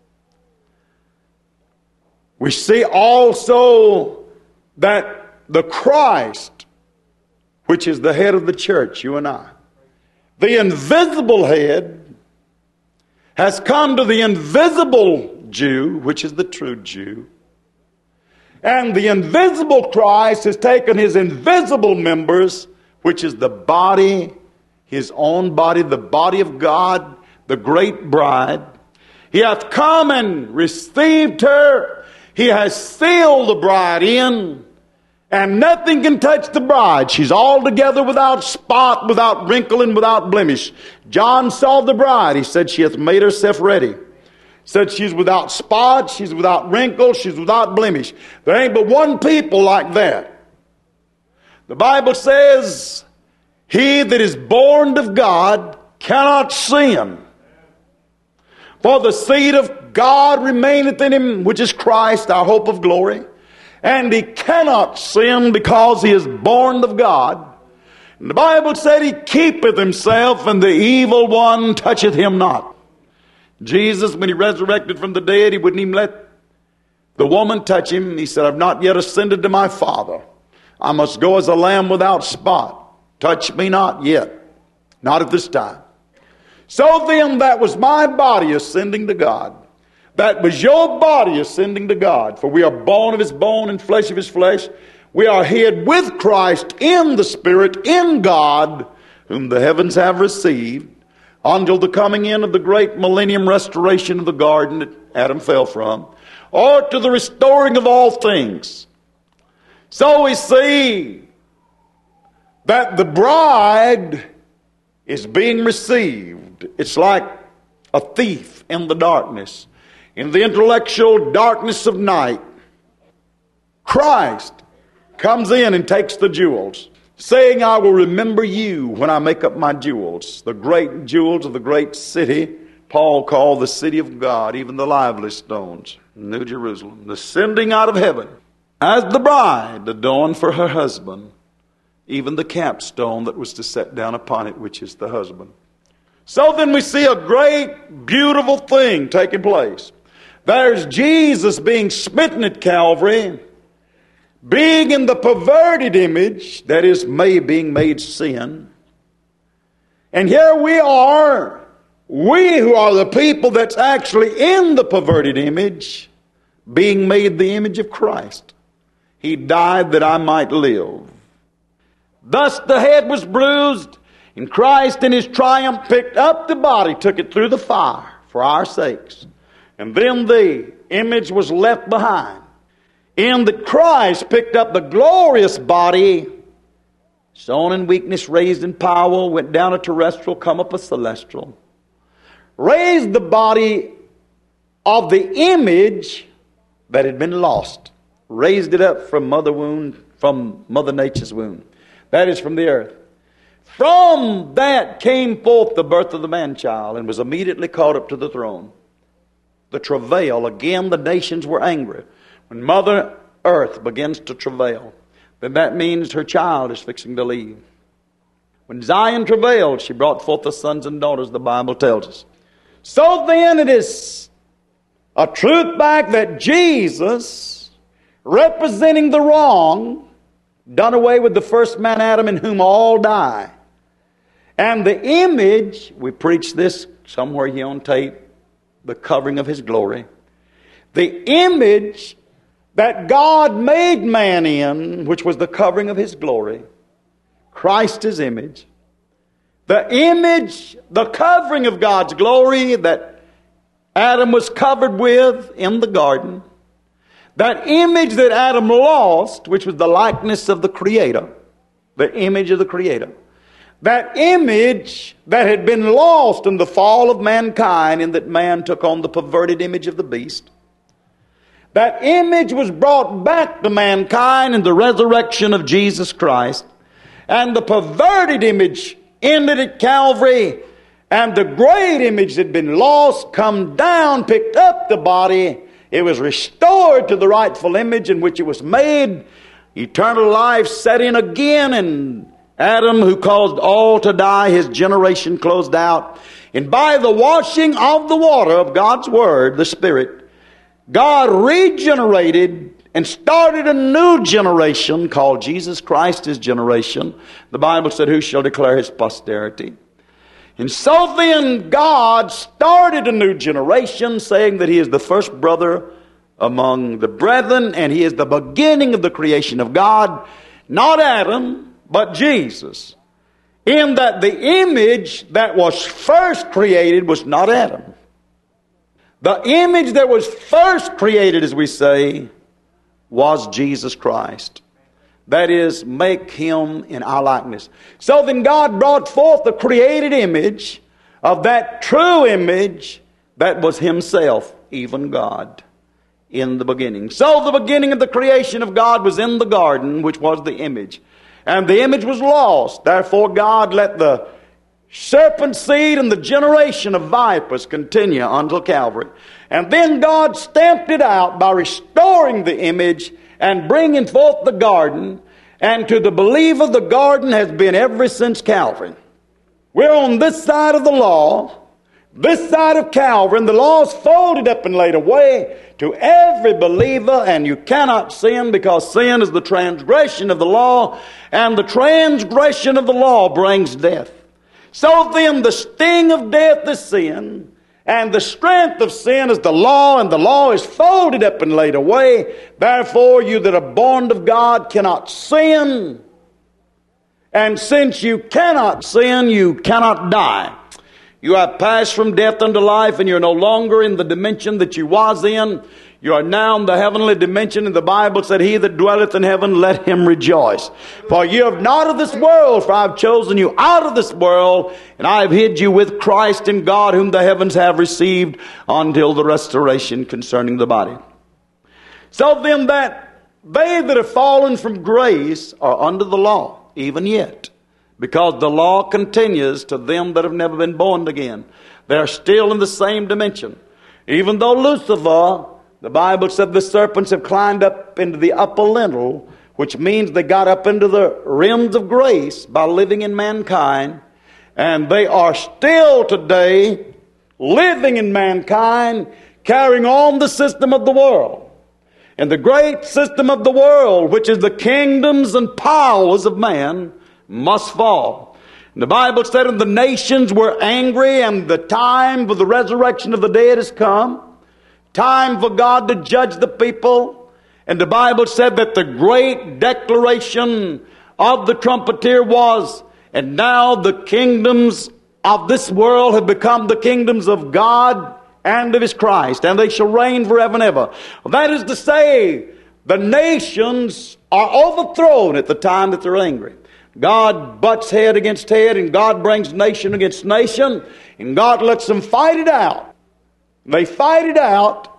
we see also that the Christ, which is the head of the church, you and I, the invisible head, has come to the invisible Jew, which is the true Jew. And the invisible Christ has taken his invisible members, which is the body, his own body, the body of God, the great bride. He hath come and received her. He has sealed the bride in, and nothing can touch the bride. She's altogether without spot, without wrinkle, and without blemish. John saw the bride. He said she hath made herself ready. Said she's without spot, she's without wrinkle, she's without blemish. There ain't but one people like that. The Bible says, he that is born of God cannot sin. For the seed of God remaineth in him, which is Christ, our hope of glory. And he cannot sin because he is born of God. And the Bible said he keepeth himself, and the evil one toucheth him not. Jesus, when he resurrected from the dead, he wouldn't even let the woman touch him. He said, I've not yet ascended to my Father. I must go as a lamb without spot. Touch me not yet. Not at this time. So then, that was my body ascending to God. That was your body ascending to God. For we are bone of his bone and flesh of his flesh. We are hid with Christ in the Spirit, in God, whom the heavens have received, until the coming in of the great millennium restoration of the garden that Adam fell from, or to the restoring of all things. So we see that the bride is being received. It's like a thief in the darkness, in the intellectual darkness of night. Christ comes in and takes the jewels, saying, I will remember you when I make up my jewels. The great jewels of the great city, Paul called the city of God, even the lively stones, New Jerusalem, descending out of heaven as the bride adorned for her husband, even the capstone that was to set down upon it, which is the husband. So then we see a great, beautiful thing taking place. There's Jesus being smitten at Calvary, being in the perverted image, that is, may, being made sin. And here we are, we who are the people that's actually in the perverted image, being made the image of Christ. He died that I might live. Thus the head was bruised, and Christ in his triumph picked up the body, took it through the fire for our sakes. And then the image was left behind. In that Christ picked up the glorious body, sown in weakness, raised in power, went down a terrestrial, come up a celestial. Raised the body of the image that had been lost. Raised it up from mother womb, from Mother Nature's womb. That is from the earth. From that came forth the birth of the man-child, and was immediately caught up to the throne. The travail, again the nations were angry. When Mother Earth begins to travail, then that means her child is fixing to leave. When Zion travailed, she brought forth the sons and daughters, the Bible tells us. So then it is a truth back that Jesus, representing the wrong, done away with the first man Adam, in whom all die. And the image, we preached this somewhere here on tape, the covering of his glory. The image that God made man in, which was the covering of his glory. Christ his image. The image, the covering of God's glory that Adam was covered with in the garden. That image that Adam lost, which was the likeness of the Creator. The image of the Creator. That image that had been lost in the fall of mankind, in that man took on the perverted image of the beast. That image was brought back to mankind in the resurrection of Jesus Christ. And the perverted image ended at Calvary. And the great image that had been lost come down, picked up the body. It was restored to the rightful image in which it was made. Eternal life set in again, and Adam, who caused all to die, his generation closed out. And by the washing of the water of God's Word, the Spirit, God regenerated and started a new generation called Jesus Christ, His generation. The Bible said, who shall declare His posterity? And so then God started a new generation, saying that He is the first brother among the brethren, and He is the beginning of the creation of God. Not Adam, but Jesus. In that the image that was first created was not Adam. The image that was first created, as we say, was Jesus Christ. That is, make Him in our likeness. So then God brought forth the created image of that true image that was Himself, even God, in the beginning. So the beginning of the creation of God was in the garden, which was the image. And the image was lost. Therefore God let the serpent seed and the generation of vipers continue until Calvary. And then God stamped it out by restoring the image and bringing forth the garden. And to the believer, the garden has been ever since Calvary. We're on this side of the law, this side of Calvary, and the law is folded up and laid away to every believer, and you cannot sin because sin is the transgression of the law, and the transgression of the law brings death. So then the sting of death is sin, and the strength of sin is the law, and the law is folded up and laid away. Therefore, you that are born of God cannot sin. And since you cannot sin, you cannot die. You have passed from death unto life, and you're no longer in the dimension that you was in. You are now in the heavenly dimension, and the Bible said, he that dwelleth in heaven, let him rejoice. For you are not of this world, for I have chosen you out of this world, and I have hid you with Christ in God, whom the heavens have received, until the restoration concerning the body. So then that they that have fallen from grace are under the law, even yet. Because the law continues to them that have never been born again. They are still in the same dimension. Even though Lucifer, the Bible said the serpents have climbed up into the upper lintel, which means they got up into the realms of grace by living in mankind. And they are still today living in mankind, carrying on the system of the world. And the great system of the world, which is the kingdoms and powers of man, must fall. And the Bible said, and the nations were angry, and the time for the resurrection of the dead has come. Time for God to judge the people. And the Bible said that the great declaration of the trumpeter was, and now the kingdoms of this world have become the kingdoms of God and of His Christ, and they shall reign forever and ever. That is to say, the nations are overthrown at the time that they're angry. God butts head against head, and God brings nation against nation, and God lets them fight it out. They fight it out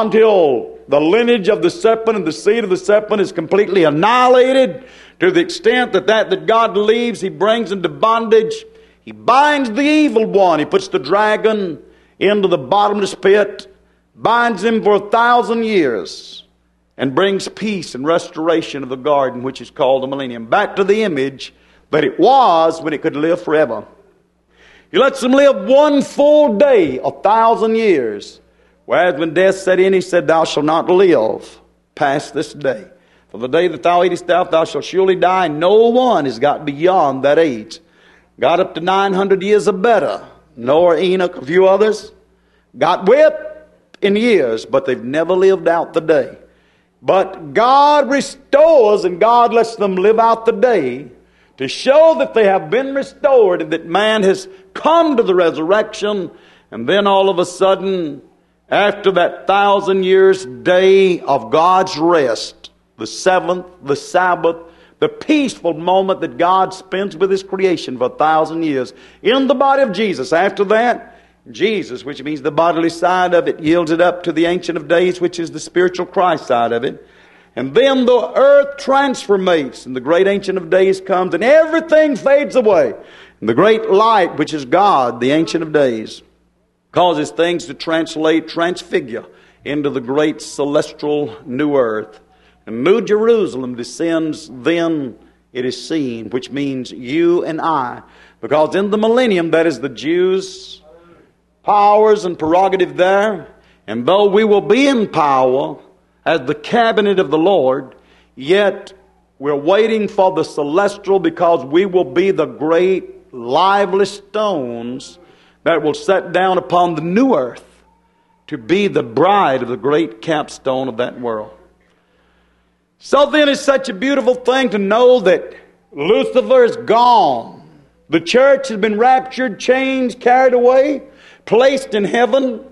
until the lineage of the serpent and the seed of the serpent is completely annihilated, to the extent that that that God leaves, He brings into bondage. He binds the evil one. He puts the dragon into the bottomless pit, binds him for a thousand years, and brings peace and restoration of the garden, which is called the millennium, back to the image that it was when it could live forever. He lets them live one full day, a thousand years. Whereas when death set in, He said, thou shalt not live past this day. For the day that thou eatest thou, thou shalt surely die. No one has got beyond that age. Got up to nine hundred years or better. Noah, Enoch, a few others. Got way up in years, but they've never lived out the day. But God restores, and God lets them live out the day to show that they have been restored, and that man has come to the resurrection. And then all of a sudden, after that thousand years day of God's rest, the seventh, the Sabbath, the peaceful moment that God spends with His creation for a thousand years in the body of Jesus. After that, Jesus, which means the bodily side of it, yields it up to the Ancient of Days, which is the spiritual Christ side of it. And then the earth transformates, and the great Ancient of Days comes, and everything fades away. The great light, which is God, the Ancient of Days, causes things to translate, transfigure into the great celestial new earth. And New Jerusalem descends, then it is seen, which means you and I. Because in the millennium, that is the Jews' powers and prerogative there. And though we will be in power as the cabinet of the Lord, yet we're waiting for the celestial, because we will be the great lively stones that will set down upon the new earth to be the bride of the great capstone of that world. So then it's such a beautiful thing to know that Lucifer is gone. The church has been raptured, changed, carried away, placed in heaven,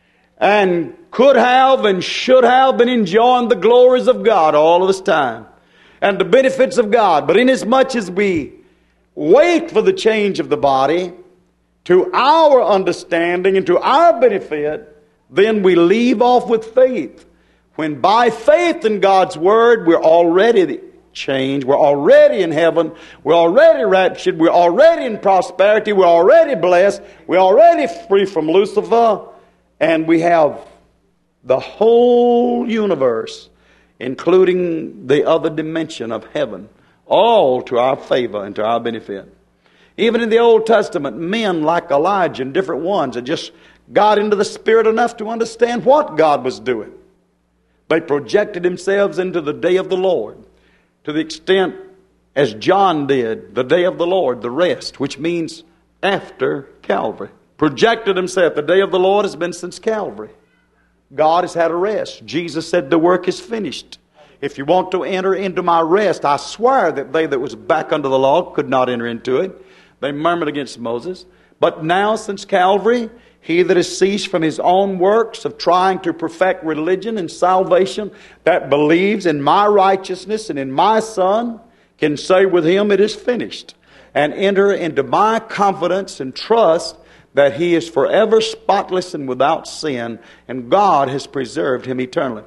and could have and should have been enjoying the glories of God all of this time and the benefits of God. But inasmuch as we wait for the change of the body to our understanding and to our benefit, then we leave off with faith. When by faith in God's Word, we're already changed, we're already in heaven, we're already raptured, we're already in prosperity, we're already blessed, we're already free from Lucifer, and we have the whole universe, including the other dimension of heaven, all to our favor and to our benefit. Even in the Old Testament, men like Elijah and different ones had just got into the Spirit enough to understand what God was doing. They projected themselves into the day of the Lord to the extent, as John did, the day of the Lord, the rest, which means after Calvary. Projected himself. The day of the Lord has been since Calvary. God has had a rest. Jesus said the work is finished. If you want to enter into my rest, I swear that they that was back under the law could not enter into it. They murmured against Moses. But now, since Calvary, he that has ceased from his own works of trying to perfect religion and salvation, that believes in my righteousness and in my Son, can say with him, it is finished, and enter into my confidence and trust that he is forever spotless and without sin, and God has preserved him eternally.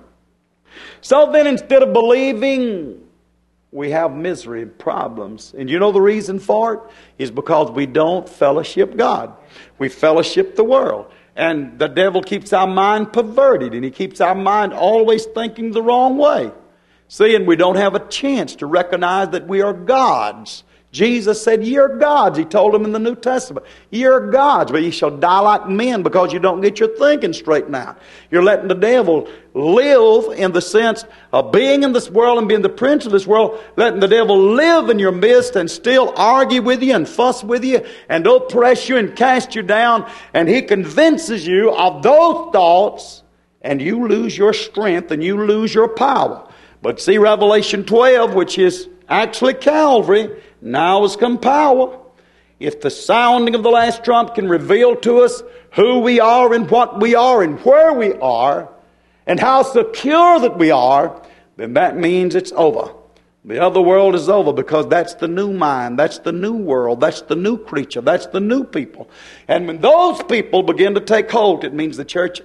So then, instead of believing, we have misery and problems. And you know the reason for it is because we don't fellowship God. We fellowship the world. And the devil keeps our mind perverted, and he keeps our mind always thinking the wrong way. See, and we don't have a chance to recognize that we are gods. Jesus said, ye are gods. He told them in the New Testament, ye are gods, but ye shall die like men because you don't get your thinking straightened out. You're letting the devil live in the sense of being in this world and being the prince of this world, letting the devil live in your midst and still argue with you and fuss with you and oppress you and cast you down. And he convinces you of those thoughts, and you lose your strength and you lose your power. But see, Revelation twelve, which is actually Calvary, now has come power. If the sounding of the last trump can reveal to us who we are and what we are and where we are and how secure that we are, then that means it's over. The other world is over, because that's the new mind, that's the new world, that's the new creature, that's the new people. And when those people begin to take hold, it means the church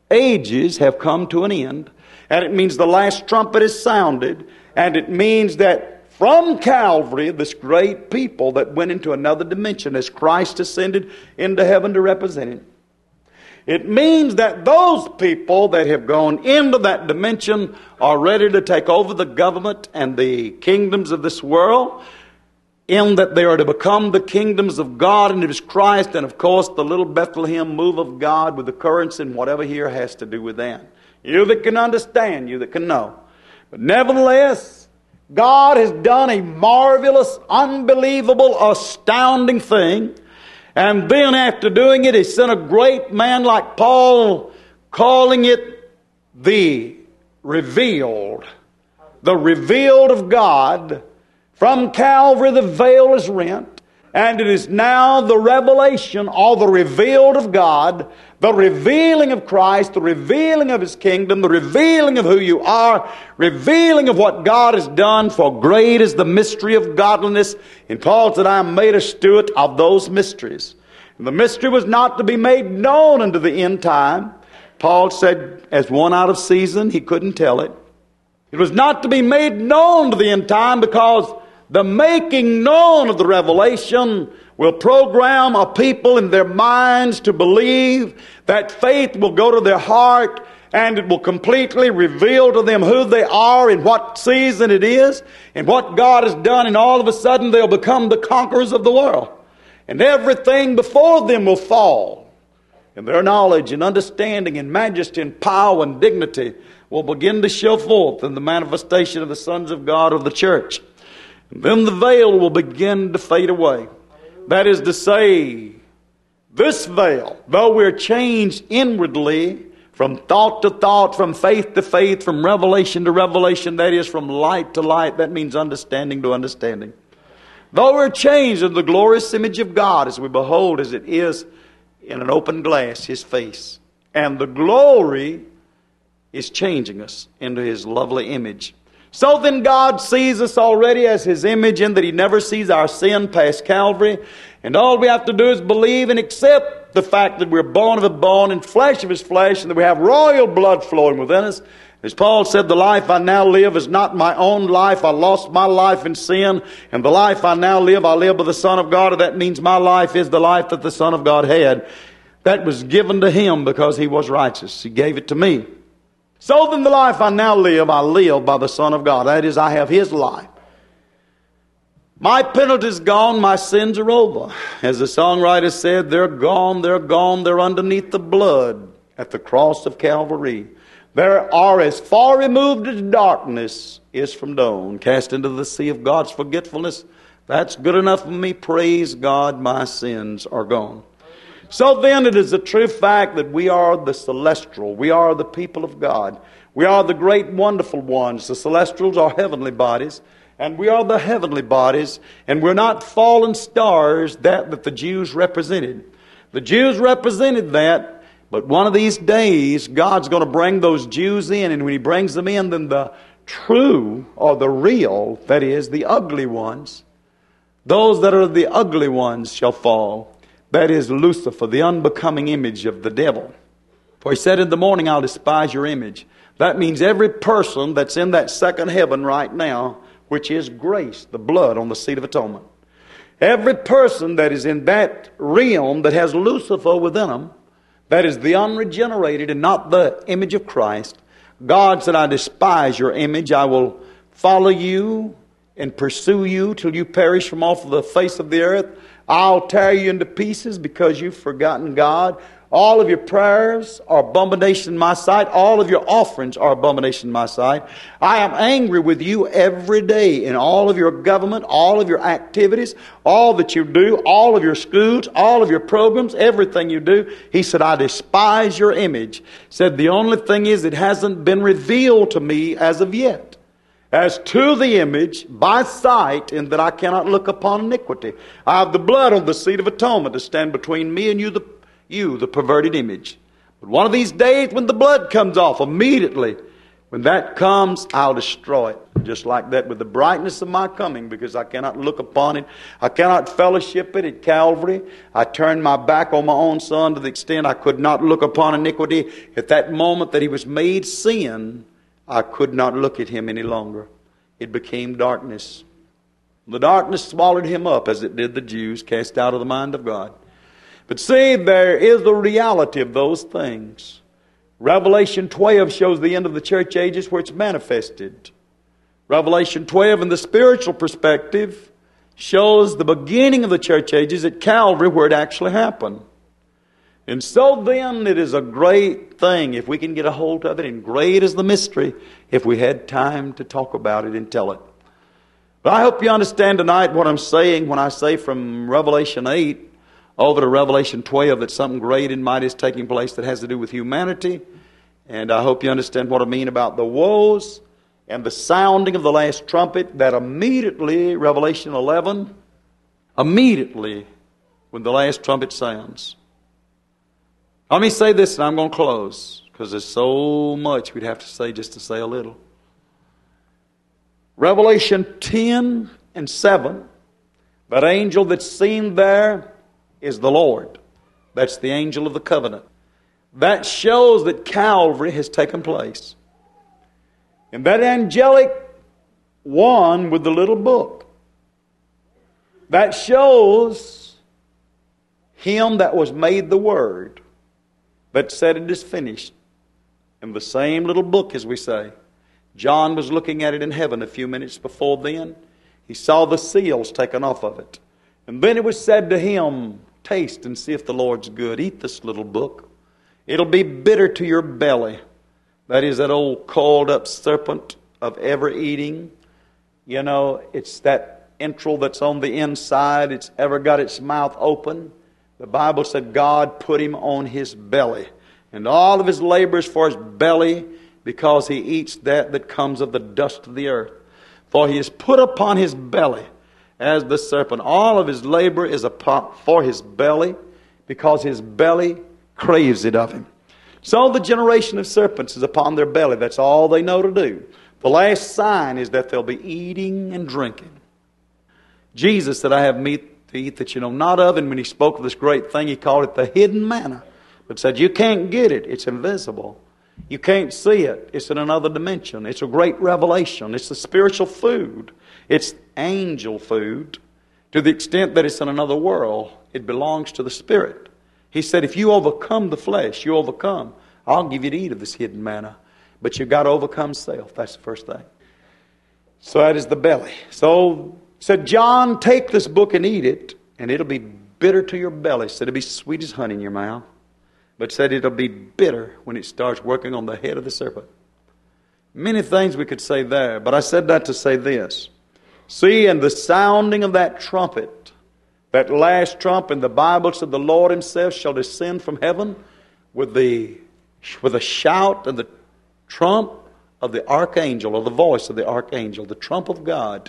ages have come to an end, and it means the last trumpet is sounded, and it means that from Calvary, this great people that went into another dimension as Christ ascended into heaven to represent Him. It means that those people that have gone into that dimension are ready to take over the government and the kingdoms of this world, in that they are to become the kingdoms of God and it is Christ, and of course the little Bethlehem move of God with the currency and whatever here has to do with that. You that can understand, you that can know. But nevertheless, God has done a marvelous, unbelievable, astounding thing. And then after doing it, He sent a great man like Paul, calling it the revealed. The revealed of God. From Calvary the veil is rent. And it is now the revelation, or the revealed of God, the revealing of Christ, the revealing of His kingdom, the revealing of who you are, revealing of what God has done, for great is the mystery of godliness. And Paul said, I am made a steward of those mysteries. And the mystery was not to be made known unto the end time. Paul said, as one out of season, he couldn't tell it. It was not to be made known to the end time, because the making known of the revelation will program a people in their minds to believe that faith will go to their heart and it will completely reveal to them who they are and what season it is and what God has done, and all of a sudden they'll become the conquerors of the world. And everything before them will fall. And their knowledge and understanding and majesty and power and dignity will begin to show forth in the manifestation of the sons of God of the church. And then the veil will begin to fade away. That is to say, this veil, though we're changed inwardly from thought to thought, from faith to faith, from revelation to revelation, that is, from light to light, that means understanding to understanding. Though we're changed in the glorious image of God as we behold as it is in an open glass, His face. And the glory is changing us into His lovely image. So then God sees us already as His image, in that He never sees our sin past Calvary. And all we have to do is believe and accept the fact that we're born of a bone and flesh of His flesh, and that we have royal blood flowing within us. As Paul said, the life I now live is not my own life. I lost my life in sin, and the life I now live, I live by the Son of God. And that means my life is the life that the Son of God had. That was given to Him because He was righteous. He gave it to me. So then the life I now live, I live by the Son of God. That is, I have His life. My penalty is gone, my sins are over. As the songwriter said, they're gone, they're gone, they're underneath the blood at the cross of Calvary. They are as far removed as darkness is from dawn, cast into the sea of God's forgetfulness. That's good enough for me. Praise God, my sins are gone. So then it is a true fact that we are the celestial. We are the people of God. We are the great wonderful ones. The celestials are heavenly bodies, and we are the heavenly bodies, and we're not fallen stars that, that the Jews represented. The Jews represented that. But one of these days, God's going to bring those Jews in, and when He brings them in, then the true, or the real, that is, the ugly ones, those that are the ugly ones shall fall. That is Lucifer, the unbecoming image of the devil. For He said, in the morning I'll despise your image. That means every person that's in that second heaven right now, which is grace, the blood on the seat of atonement. Every person that is in that realm that has Lucifer within them, that is the unregenerated and not the image of Christ. God said, I despise your image. I will follow you and pursue you till you perish from off the face of the earth. I'll tear you into pieces because you've forgotten God. All of your prayers are abomination in my sight. All of your offerings are abomination in my sight. I am angry with you every day in all of your government, all of your activities, all that you do, all of your schools, all of your programs, everything you do. He said, I despise your image. Said, the only thing is it hasn't been revealed to me as of yet. As to the image, by sight, in that I cannot look upon iniquity. I have the blood on the seat of atonement to stand between me and you, the You, the perverted image. But one of these days when the blood comes off, immediately, when that comes, I'll destroy it. Just like that with the brightness of my coming, because I cannot look upon it. I cannot fellowship it at Calvary. I turned my back on my own Son to the extent I could not look upon iniquity. At that moment that He was made sin, I could not look at Him any longer. It became darkness. The darkness swallowed Him up as it did the Jews, cast out of the mind of God. But see, there is the reality of those things. Revelation twelve shows the end of the church ages where it's manifested. Revelation twelve in the spiritual perspective shows the beginning of the church ages at Calvary where it actually happened. And so then it is a great thing if we can get a hold of it, and great is the mystery if we had time to talk about it and tell it. But I hope you understand tonight what I'm saying when I say from Revelation eight over to Revelation twelve that something great and mighty is taking place that has to do with humanity. And I hope you understand what I mean about the woes and the sounding of the last trumpet, that immediately, Revelation eleven, immediately when the last trumpet sounds. Let me say this and I'm going to close, because there's so much we'd have to say just to say a little. Revelation ten and seven, that angel that's seen there is the Lord. That's the angel of the covenant. That shows that Calvary has taken place. And that angelic one with the little book, that shows Him that was made the Word, that said it is finished. In the same little book, as we say, John was looking at it in heaven a few minutes before then. He saw the seals taken off of it. And then it was said to him, taste and see if the Lord's good. Eat this little book. It'll be bitter to your belly. That is that old coiled up serpent of ever eating. You know, it's that entrail that's on the inside. It's ever got its mouth open. The Bible said God put him on his belly. And all of his labor is for his belly, because he eats that that comes of the dust of the earth. For he is put upon his belly as the serpent. All of his labor is upon, for his belly, because his belly craves it of him. So the generation of serpents is upon their belly. That's all they know to do. The last sign is that they'll be eating and drinking. Jesus said, I have meat to eat that you know not of. And when he spoke of this great thing, he called it the hidden manna. But said, you can't get it. It's invisible. You can't see it. It's in another dimension. It's a great revelation. It's the spiritual food. It's angel food. To the extent that it's in another world, it belongs to the Spirit. He said, if you overcome the flesh, you overcome. I'll give you to eat of this hidden manna. But you've got to overcome self. That's the first thing. So that is the belly. So said John, take this book and eat it, and it'll be bitter to your belly. Said it'll be sweet as honey in your mouth. But said it'll be bitter when it starts working on the head of the serpent. Many things we could say there, but I said that to say this. See, and the sounding of that trumpet, that last trump in the Bible said the Lord himself shall descend from heaven with the with a shout and the trump of the archangel, or the voice of the archangel, the trump of God.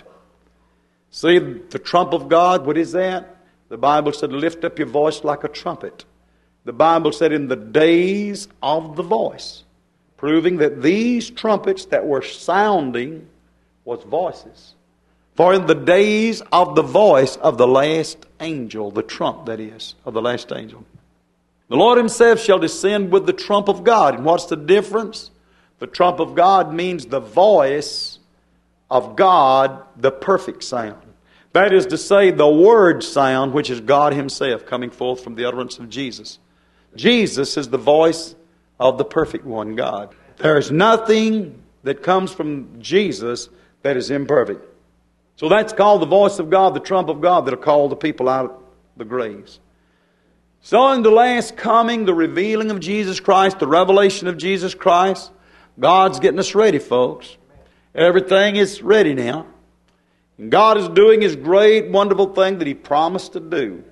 See, the trump of God, what is that? The Bible said, lift up your voice like a trumpet. The Bible said in the days of the voice, proving that these trumpets that were sounding was voices. For in the days of the voice of the last angel, the trump that is, of the last angel, the Lord himself shall descend with the trump of God. And what's the difference? The trump of God means the voice of God, the perfect sound. That is to say, the word sound, which is God himself coming forth from the utterance of Jesus. Jesus is the voice of the perfect one, God. There is nothing that comes from Jesus that is imperfect. So that's called the voice of God, the trump of God, that'll call the people out of the graves. So in the last coming, the revealing of Jesus Christ, the revelation of Jesus Christ, God's getting us ready, folks. Everything is ready now. And God is doing his great, wonderful thing that he promised to do.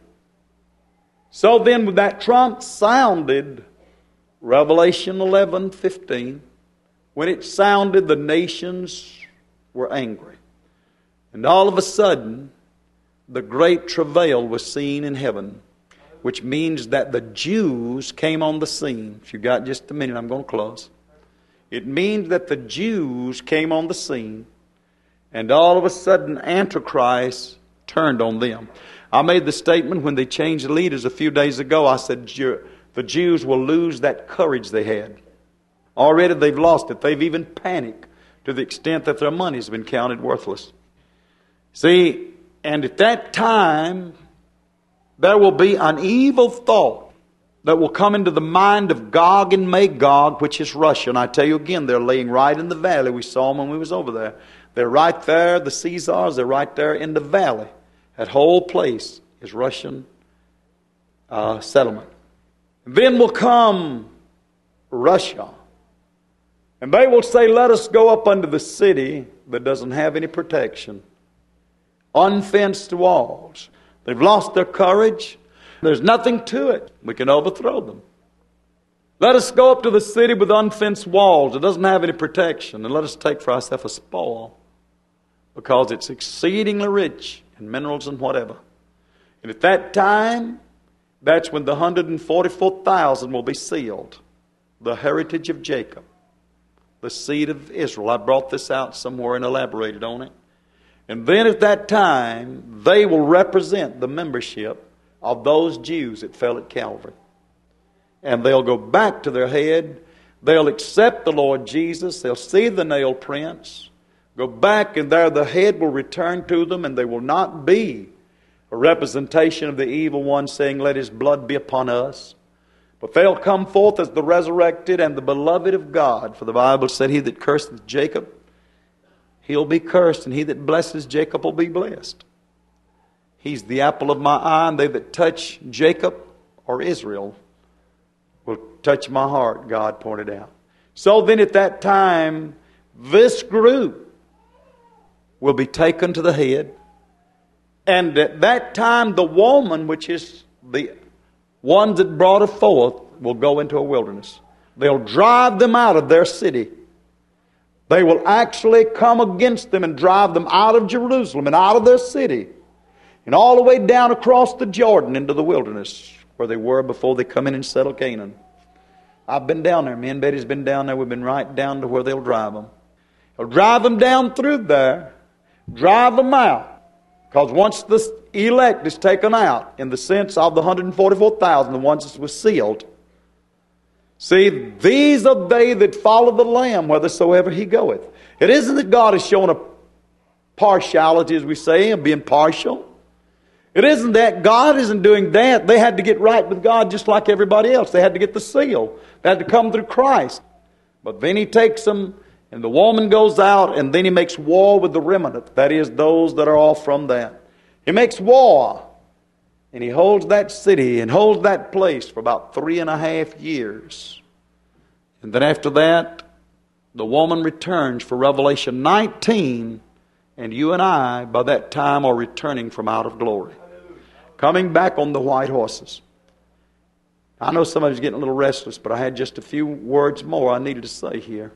So then when that trump sounded, Revelation eleven fifteen, when it sounded, the nations were angry. And all of a sudden, the great travail was seen in heaven, which means that the Jews came on the scene. If you've got just a minute, I'm going to close. It means that the Jews came on the scene, and all of a sudden, Antichrist turned on them. I made the statement when they changed the leaders a few days ago. I said, the Jews will lose that courage they had. Already they've lost it. They've even panicked to the extent that their money's been counted worthless. See, and at that time, there will be an evil thought that will come into the mind of Gog and Magog, which is Russia. And I tell you again, they're laying right in the valley. We saw them when we was over there. They're right there, the Caesars, they're right there in the valley. That whole place is Russian uh, settlement. Then will come Russia. And they will say, let us go up under the city that doesn't have any protection. Unfenced walls. They've lost their courage. There's nothing to it. We can overthrow them. Let us go up to the city with unfenced walls. It doesn't have any protection. And let us take for ourselves a spoil, because it's exceedingly rich in minerals and whatever. And at that time, that's when the one hundred forty-four thousand will be sealed. The heritage of Jacob. The seed of Israel. I brought this out somewhere and elaborated on it. And then at that time, they will represent the membership of those Jews that fell at Calvary. And they'll go back to their head. They'll accept the Lord Jesus. They'll see the nail prints. Go back, and there the head will return to them, and they will not be a representation of the evil one, saying, let his blood be upon us. But they'll come forth as the resurrected and the beloved of God. For the Bible said, he that curseth Jacob, he'll be cursed, and he that blesses Jacob will be blessed. He's the apple of my eye, and they that touch Jacob or Israel will touch my heart, God pointed out. So then at that time, this group will be taken to the head. And at that time, the woman, which is the ones that brought her forth, will go into a wilderness. They'll drive them out of their city. They will actually come against them and drive them out of Jerusalem and out of their city. And all the way down across the Jordan into the wilderness where they were before they come in and settle Canaan. I've been down there. Me and Betty's been down there. We've been right down to where they'll drive them. They'll drive them down through there. Drive them out. Because once the elect is taken out, in the sense of the one hundred forty-four thousand, the ones that were sealed, see, these are they that follow the Lamb whithersoever he goeth. It isn't that God is showing a partiality, as we say, and being partial. It isn't that. God isn't doing that. They had to get right with God just like everybody else. They had to get the seal. They had to come through Christ. But then he takes them, and the woman goes out, and then he makes war with the remnant. That is, those that are all from that. He makes war, and he holds that city and holds that place for about three and a half years. And then after that, the woman returns for Revelation nineteen, and you and I, by that time, are returning from out of glory. Coming back on the white horses. I know somebody's getting a little restless, but I had just a few words more I needed to say here.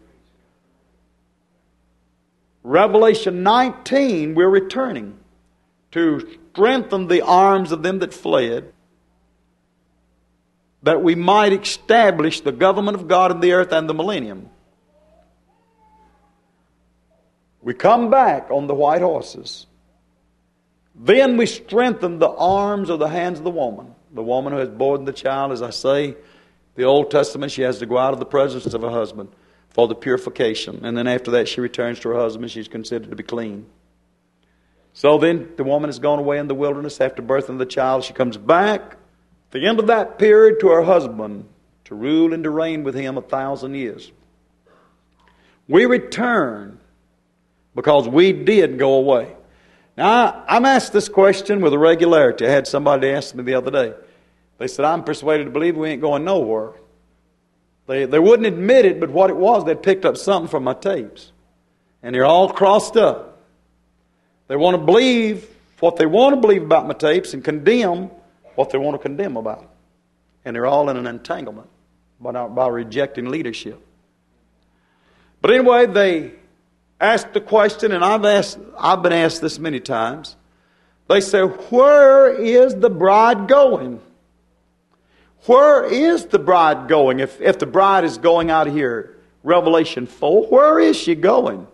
Revelation nineteen, we're returning to strengthen the arms of them that fled, that we might establish the government of God in the earth and the millennium. We come back on the white horses. Then we strengthen the arms or the hands of the woman. The woman who has borne the child, as I say, the Old Testament, she has to go out of the presence of her husband for the purification. And then after that she returns to her husband. She's considered to be clean. So then the woman has gone away in the wilderness after birthing the child. She comes back at the end of that period to her husband to rule and to reign with him a thousand years. We return because we did go away. Now, I'm asked this question with a regularity. I had somebody ask me the other day. They said, I'm persuaded to believe we ain't going nowhere. They, they wouldn't admit it, but what it was, they'd picked up something from my tapes. And they're all crossed up. They want to believe what they want to believe about my tapes and condemn what they want to condemn about it. And they're all in an entanglement by, by rejecting leadership. But anyway, they asked the question, and I've asked, I've been asked this many times. They say, where is the bride going? Where is the bride going? If, if the bride is going out of here, Revelation four, where is she going?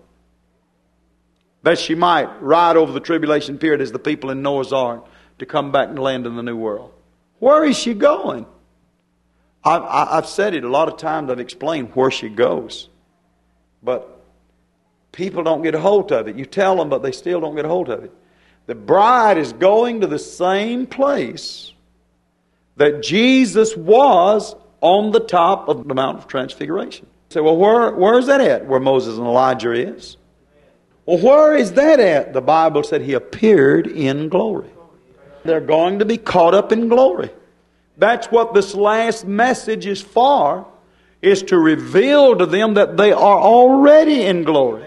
That she might ride over the tribulation period as the people in Noah's Ark to come back and land in the new world. Where is she going? I've, I've said it a lot of times. I've explained where she goes. But people don't get a hold of it. You tell them, but they still don't get a hold of it. The bride is going to the same place that Jesus was on the top of the Mount of Transfiguration. You say, well, where, where is that at? Where Moses and Elijah is? Well, where is that at? The Bible said he appeared in glory. They're going to be caught up in glory. That's what this last message is for, is to reveal to them that they are already in glory.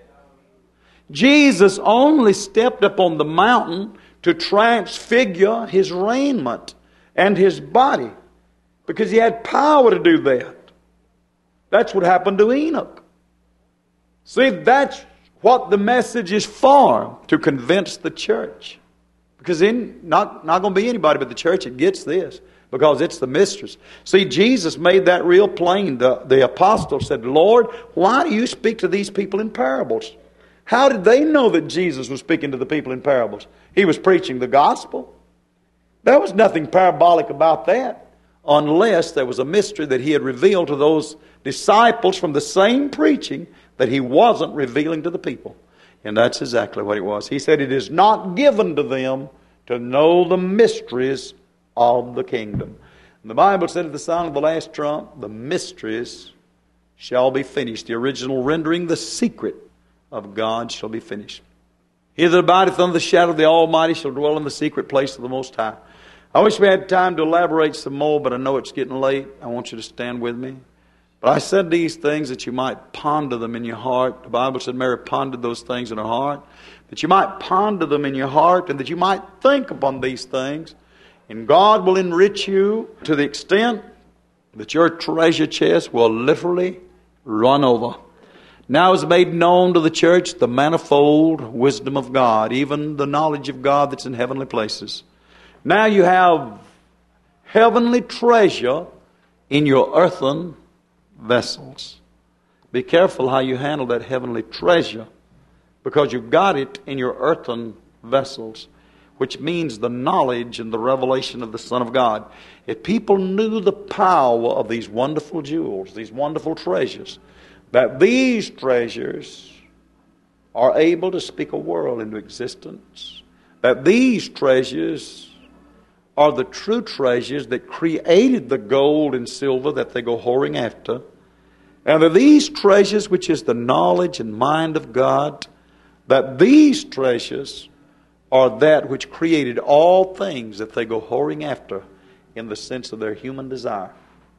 Jesus only stepped up on the mountain to transfigure his raiment and his body, because he had power to do that. That's what happened to Enoch. See, that's what the message is for, to convince the church. Because in not, not going to be anybody but the church that gets this, because it's the mistress. See, Jesus made that real plain. The, the apostle said, Lord, why do you speak to these people in parables? How did they know that Jesus was speaking to the people in parables? He was preaching the gospel. There was nothing parabolic about that, unless there was a mystery that he had revealed to those disciples from the same preaching that he wasn't revealing to the people. And that's exactly what it was. He said, it is not given to them to know the mysteries of the kingdom. And the Bible said at the sound of the last trump, the mysteries shall be finished. The original rendering, the secret of God shall be finished. He that abideth under the shadow of the Almighty shall dwell in the secret place of the Most High. I wish we had time to elaborate some more, but I know it's getting late. I want you to stand with me. But I said these things that you might ponder them in your heart. The Bible said Mary pondered those things in her heart. That you might ponder them in your heart and that you might think upon these things. And God will enrich you to the extent that your treasure chest will literally run over. Now is made known to the church the manifold wisdom of God, even the knowledge of God that's in heavenly places. Now you have heavenly treasure in your earthen vessels. Be careful how you handle that heavenly treasure, because you've got it in your earthen vessels, which means the knowledge and the revelation of the Son of God. If people knew the power of these wonderful jewels, these wonderful treasures, that these treasures are able to speak a world into existence, that these treasures are the true treasures that created the gold and silver that they go whoring after, and that these treasures, which is the knowledge and mind of God, that these treasures are that which created all things that they go whoring after in the sense of their human desire.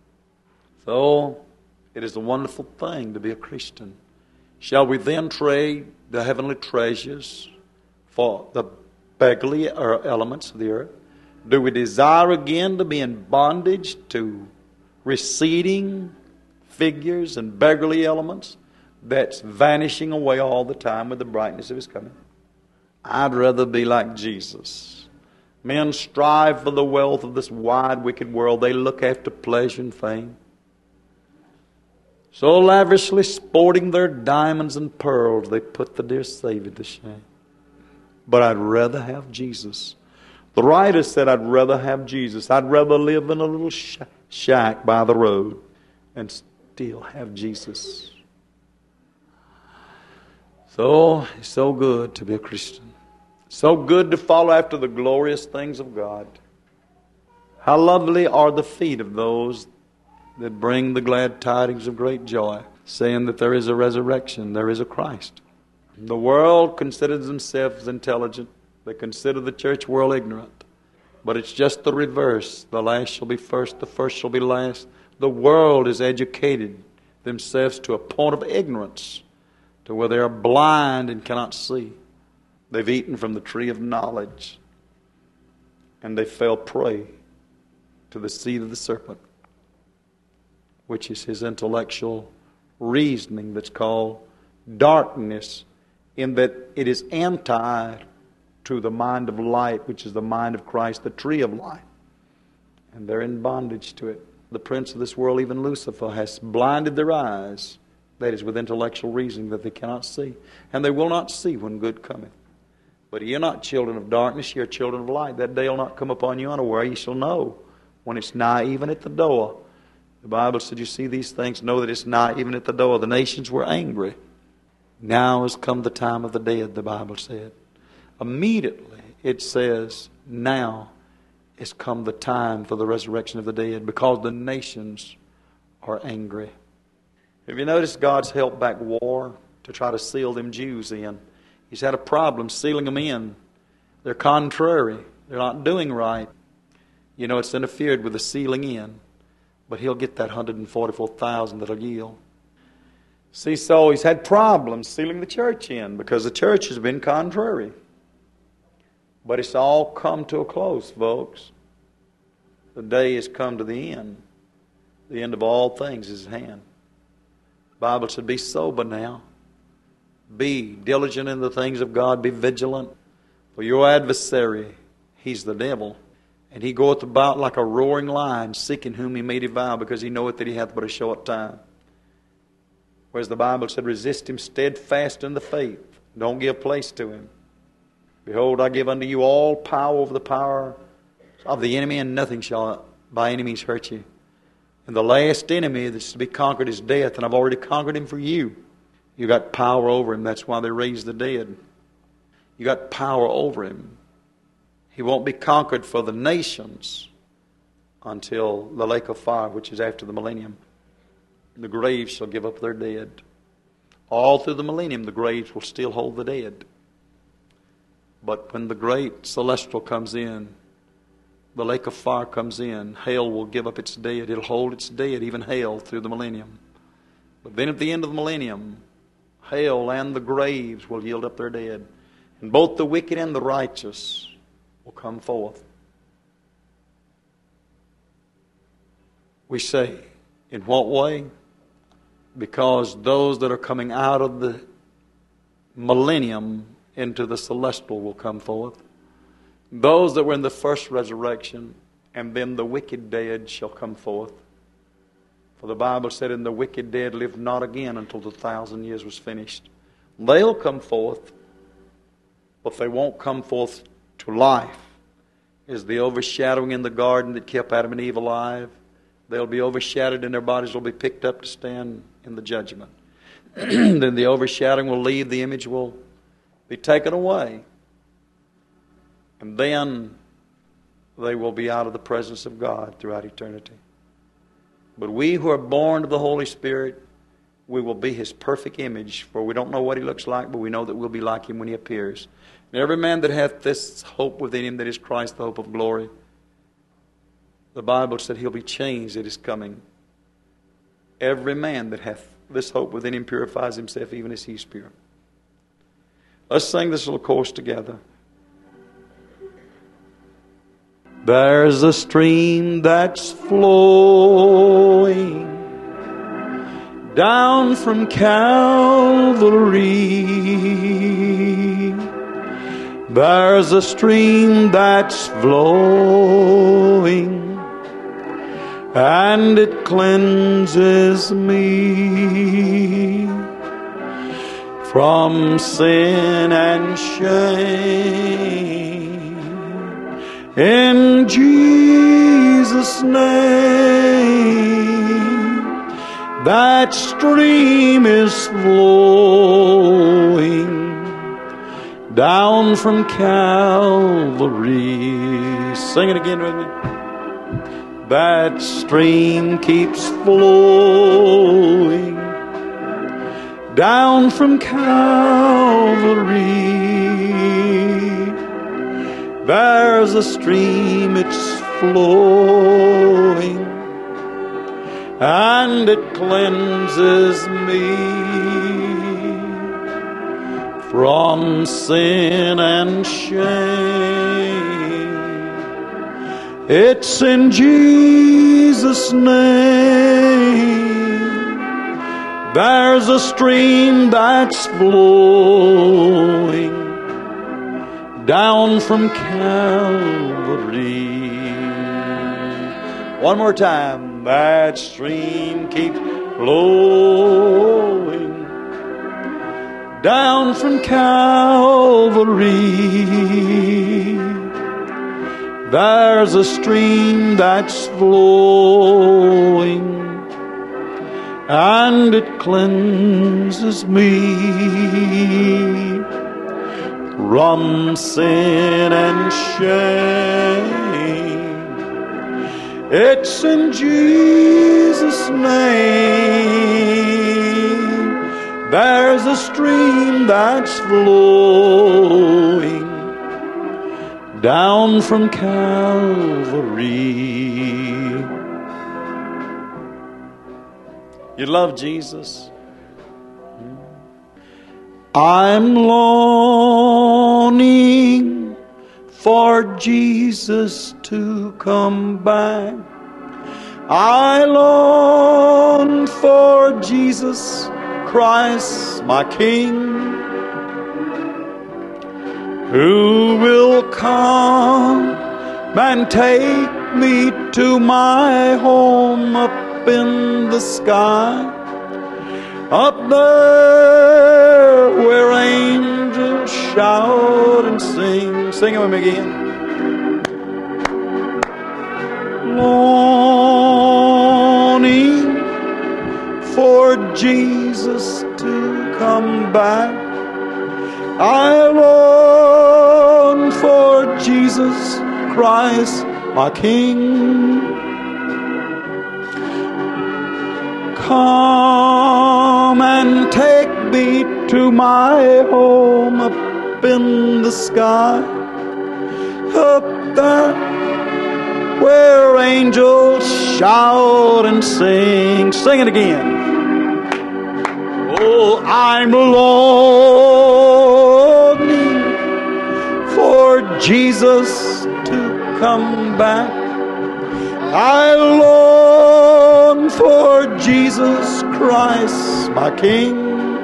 So, it is a wonderful thing to be a Christian. Shall we then trade the heavenly treasures for the beggarly elements of the earth? Do we desire again to be in bondage to receding figures and beggarly elements that's vanishing away all the time with the brightness of His coming? I'd rather be like Jesus. Men strive for the wealth of this wide, wicked world. They look after pleasure and fame, so lavishly sporting their diamonds and pearls, they put the dear Savior to shame. But I'd rather have Jesus. The writer said, I'd rather have Jesus. I'd rather live in a little sh- shack by the road and still have Jesus. So, it's so good to be a Christian. So good to follow after the glorious things of God. How lovely are the feet of those that bring the glad tidings of great joy, saying that there is a resurrection, there is a Christ. The world considers themselves intelligent. They consider the church world ignorant. But it's just the reverse. The last shall be first, the first shall be last. The world has educated themselves to a point of ignorance, to where they are blind and cannot see. They've eaten from the tree of knowledge, and they fell prey to the seed of the serpent, which is his intellectual reasoning that's called darkness, in that it is anti to the mind of light, which is the mind of Christ, the tree of life. And they're in bondage to it. The prince of this world, even Lucifer, has blinded their eyes, that is, with intellectual reasoning, that they cannot see. And they will not see when good cometh. But you're not children of darkness, you're children of light. That day will not come upon you unaware. You shall know when it's nigh, even at the door. The Bible said, you see these things, know that it's nigh, even at the door. The nations were angry. Now has come the time of the dead, the Bible said. Immediately it says, now has come the time for the resurrection of the dead, because the nations are angry. Have you noticed God's held back war to try to seal them Jews in? He's had a problem sealing them in. They're contrary. They're not doing right. You know, it's interfered with the sealing in. But He'll get that one hundred forty-four thousand that'll yield. See, so He's had problems sealing the church in because the church has been contrary. But it's all come to a close, folks. The day has come to the end. The end of all things is at hand. The Bible said, be sober now. Be diligent in the things of God. Be vigilant. For your adversary, he's the devil. And he goeth about like a roaring lion, seeking whom he may devour, because he knoweth that he hath but a short time. Whereas the Bible said, resist him steadfast in the faith. Don't give place to him. Behold, I give unto you all power over the power of the enemy, and nothing shall by any means hurt you. And the last enemy that's to be conquered is death, and I've already conquered him for you. You got power over him. That's why they raised the dead. You got power over him. He won't be conquered for the nations until the lake of fire, which is after the millennium. The graves shall give up their dead. All through the millennium, the graves will still hold the dead. But when the great celestial comes in, the lake of fire comes in, hell will give up its dead. It'll hold its dead, even hell, through the millennium. But then at the end of the millennium, hell and the graves will yield up their dead. And both the wicked and the righteous will come forth. We say, in what way? Because those that are coming out of the millennium into the celestial will come forth. Those that were in the first resurrection, and then the wicked dead shall come forth. For the Bible said, and the wicked dead lived not again until the thousand years was finished. They'll come forth, but they won't come forth to life. As the overshadowing in the garden that kept Adam and Eve alive, they'll be overshadowed and their bodies will be picked up to stand in the judgment. Then the overshadowing will leave, the image will be taken away. And then they will be out of the presence of God throughout eternity. But we who are born of the Holy Spirit, we will be His perfect image, for we don't know what He looks like, but we know that we'll be like Him when He appears. And every man that hath this hope within him, that is Christ, the hope of glory, the Bible said he'll be changed at His coming. Every man that hath this hope within him purifies himself even as He's pure. Let's sing this little chorus together. There's a stream that's flowing down from Calvary. There's a stream that's flowing, and it cleanses me from sin and shame. In Jesus' name, that stream is flowing down from Calvary. Sing it again with me. That stream keeps flowing down from Calvary. There's a stream, it's flowing, and it cleanses me from sin and shame. It's in Jesus' name. There's a stream that's flowing down from Calvary. One more time. That stream keeps flowing down from Calvary. There's a stream that's flowing, and it cleanses me from sin and shame. It's in Jesus' name. There's a stream that's flowing down from Calvary. You love Jesus? I'm longing for Jesus to come back. I long for Jesus Christ, my King, who will come and take me to my home up in the sky. Up there where angels shout and sing. Sing it with me again. Longing for Jesus to come back. I long for Jesus Christ, my King. Come and take me to my home up in the sky, up there where angels shout and sing. Sing it again. Oh, I'm longing for Jesus to come back. I long for Jesus Christ, my King.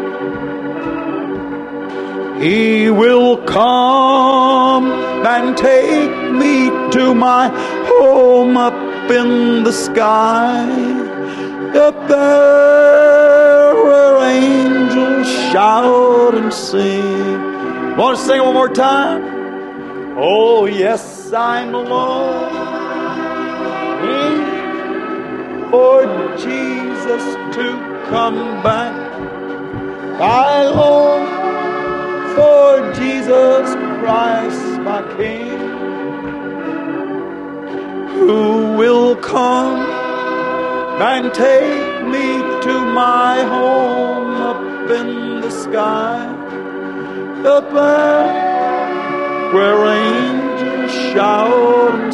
He will come and take me to my home up in the sky, up there where angels shout and sing. Want to sing it one more time? Oh, yes, I'm longing for Jesus to come back. I long for Jesus Christ, my King, who will come and take me to my home up in the sky, up there where angels shout and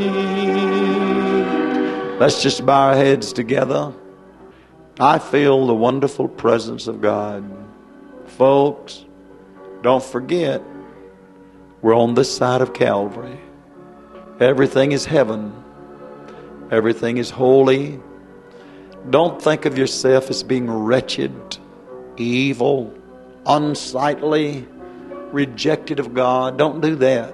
sing. Let's just bow our heads together. I feel the wonderful presence of God. Folks, don't forget, we're on this side of Calvary. Everything is heaven. Everything is holy. Don't think of yourself as being wretched, evil, unsightly, rejected of God. Don't do that.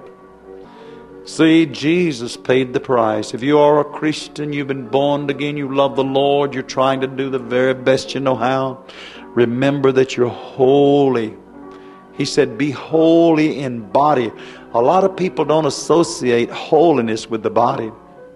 See, Jesus paid the price. If you are a Christian, you've been born again, you love the Lord, you're trying to do the very best you know how, remember that you're holy. He said, be holy in body. A lot of people don't associate holiness with the body.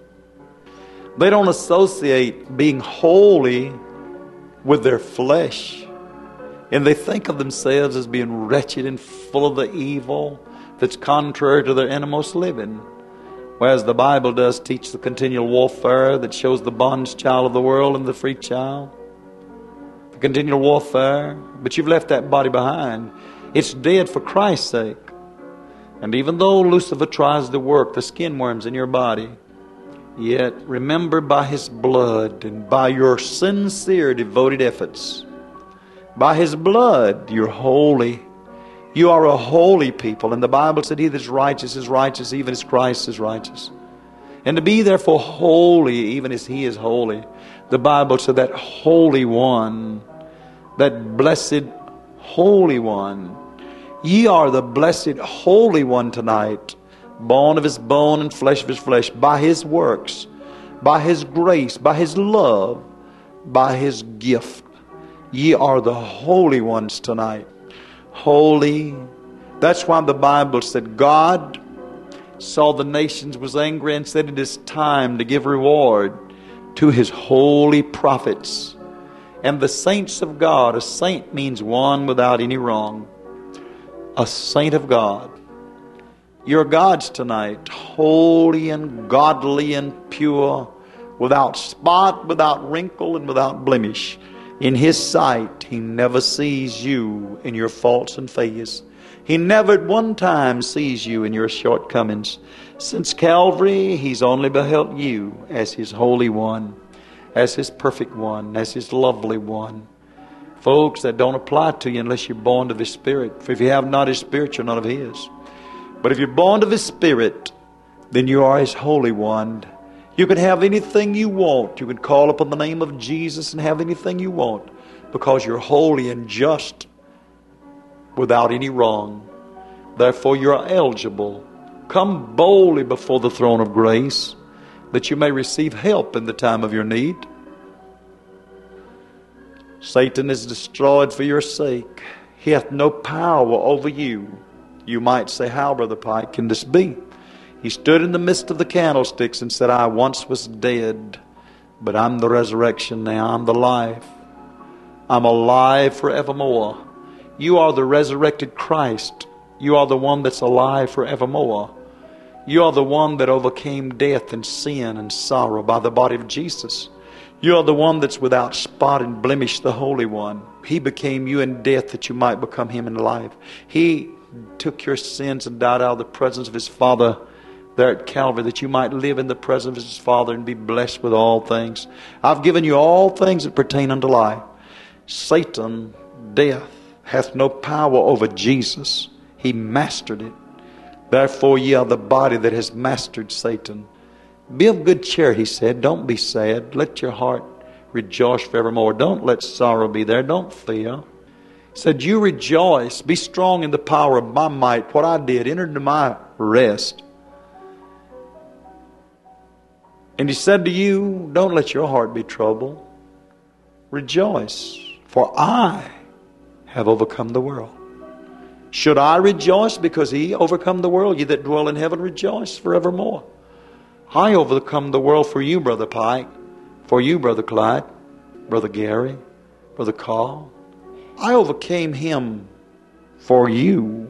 They don't associate being holy with their flesh. And they think of themselves as being wretched and full of the evil that's contrary to their innermost living. Whereas the Bible does teach the continual warfare that shows the bond's child of the world and the free child. The continual warfare. But you've left that body behind. It's dead for Christ's sake. And even though Lucifer tries to work the skin worms in your body, yet remember by his blood and by your sincere devoted efforts, by his blood you're holy. You are a holy people. And the Bible said he that is righteous is righteous even as Christ is righteous. And to be therefore holy even as he is holy. The Bible said that Holy One, that blessed Holy One. Ye are the blessed Holy One tonight, bone of his bone and flesh of his flesh, by his works, by his grace, by his love, by his gift. Ye are the holy ones tonight. Holy. That's why the Bible said God saw the nations, was angry, and said it is time to give reward to his holy prophets and the saints of God. A saint means one without any wrong. A saint of God. You're God's tonight, holy and godly and pure, without spot, without wrinkle, and without blemish. In his sight, he never sees you in your faults and failures. He never at one time sees you in your shortcomings. Since Calvary, he's only beheld you as his holy one, as his perfect one, as his lovely one. Folks, that don't apply to you unless you're born of his Spirit. For if you have not his Spirit, you're not of his. But if you're born of his Spirit, then you are his holy one. You can have anything you want. You can call upon the name of Jesus and have anything you want, because you're holy and just without any wrong. Therefore you're eligible. Come boldly before the throne of grace, that you may receive help in the time of your need. Satan is destroyed for your sake. He hath no power over you. You might say, how, Brother Pike, can this be? He stood in the midst of the candlesticks and said, I once was dead, but I'm the resurrection now. I'm the life. I'm alive forevermore. You are the resurrected Christ. You are the one that's alive forevermore. You are the one that overcame death and sin and sorrow by the body of Jesus. You are the one that's without spot and blemish, the Holy One. He became you in death that you might become Him in life. He took your sins and died out of the presence of His Father there at Calvary, that you might live in the presence of His Father and be blessed with all things. I've given you all things that pertain unto life. Satan, death, hath no power over Jesus. He mastered it. Therefore ye are the body that has mastered Satan. Be of good cheer, He said. Don't be sad. Let your heart rejoice forevermore. Don't let sorrow be there. Don't fear. He said, you rejoice. Be strong in the power of my might. What I did, enter into my rest. And He said to you, don't let your heart be troubled. Rejoice, for I have overcome the world. Should I rejoice because He overcome the world? Ye that dwell in heaven, rejoice forevermore. I overcome the world for you, Brother Pike, for you, Brother Clyde, Brother Gary, Brother Carl. I overcame him for you,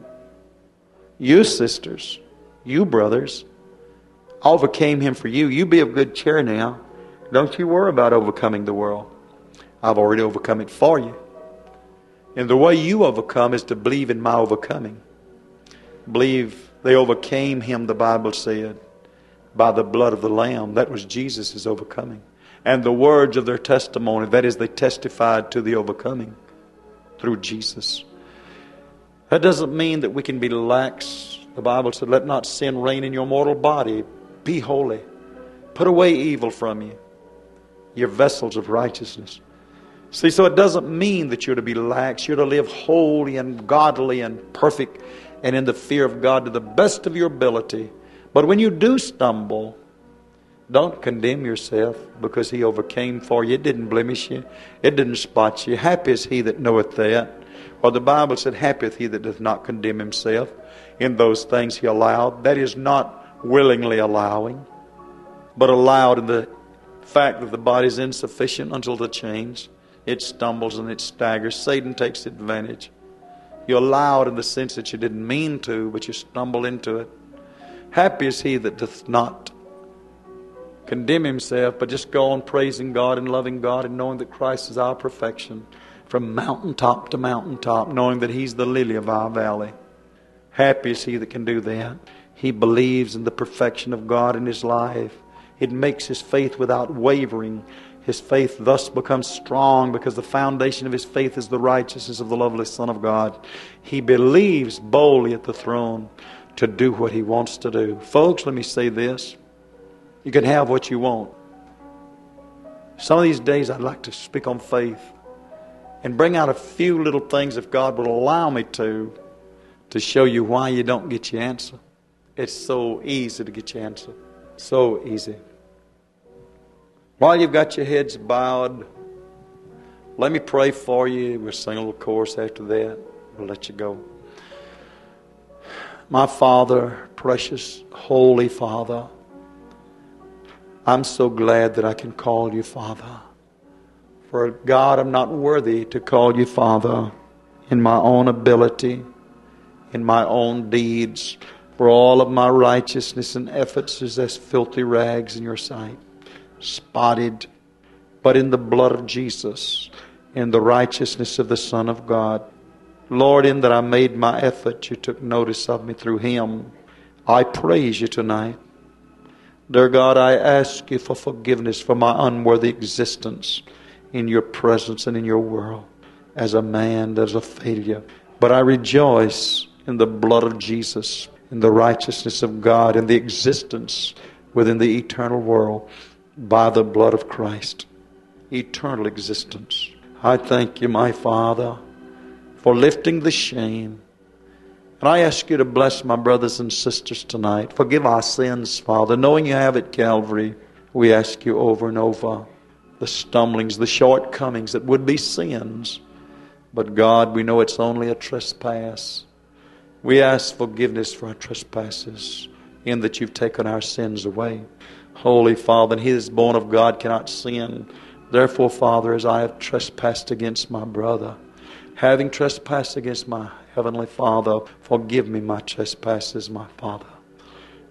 you sisters, you brothers. I overcame him for you. You be of good cheer now. Don't you worry about overcoming the world. I've already overcome it for you. And the way you overcome is to believe in my overcoming. Believe they overcame him, the Bible said, by the blood of the Lamb. That was Jesus' overcoming. And the words of their testimony, that is, they testified to the overcoming through Jesus. That doesn't mean that we can be lax. The Bible said, let not sin reign in your mortal body. Be holy. Put away evil from you. You're vessels of righteousness. See, so it doesn't mean that you're to be lax. You're to live holy and godly and perfect and in the fear of God to the best of your ability. But when you do stumble, don't condemn yourself because He overcame for you. It didn't blemish you. It didn't spot you. Happy is he that knoweth that. Or the Bible said, happy is he that doth not condemn himself in those things he allowed. That is not willingly allowing, but allowed in the fact that the body is insufficient until the change. It stumbles and it staggers. Satan takes advantage. You allow it in the sense that you didn't mean to, but you stumble into it. Happy is he that doth not condemn himself, but just go on praising God and loving God and knowing that Christ is our perfection from mountaintop to mountaintop, knowing that He's the lily of our valley. Happy is he that can do that. He believes in the perfection of God in his life. It makes his faith without wavering. His faith thus becomes strong because the foundation of his faith is the righteousness of the lovely Son of God. He believes boldly at the throne to do what He wants to do. Folks, let me say this. You can have what you want. Some of these days I'd like to speak on faith and bring out a few little things, if God will allow me to, to show you why you don't get your answer. It's so easy to get your answer. So easy. While you've got your heads bowed, let me pray for you. We'll sing a little chorus after that. We'll let you go. My Father, precious, holy Father, I'm so glad that I can call you Father. For God, I'm not worthy to call you Father in my own ability, in my own deeds. For all of my righteousness and efforts is as filthy rags in your sight, spotted. But in the blood of Jesus, in the righteousness of the Son of God, Lord, in that I made my effort, you took notice of me through Him. I praise you tonight. Dear God, I ask you for forgiveness for my unworthy existence in your presence and in your world as a man, as a failure. But I rejoice in the blood of Jesus, in the righteousness of God, in the existence within the eternal world by the blood of Christ. Eternal existence. I thank you, my Father, for lifting the shame. And I ask you to bless my brothers and sisters tonight. Forgive our sins, Father. Knowing you have at Calvary, we ask you over and over the stumblings, the shortcomings that would be sins. But God, we know it's only a trespass. We ask forgiveness for our trespasses, in that you've taken our sins away. Holy Father, and he that is born of God cannot sin. Therefore, Father, as I have trespassed against my brother, having trespassed against my Heavenly Father, forgive me my trespasses, my Father.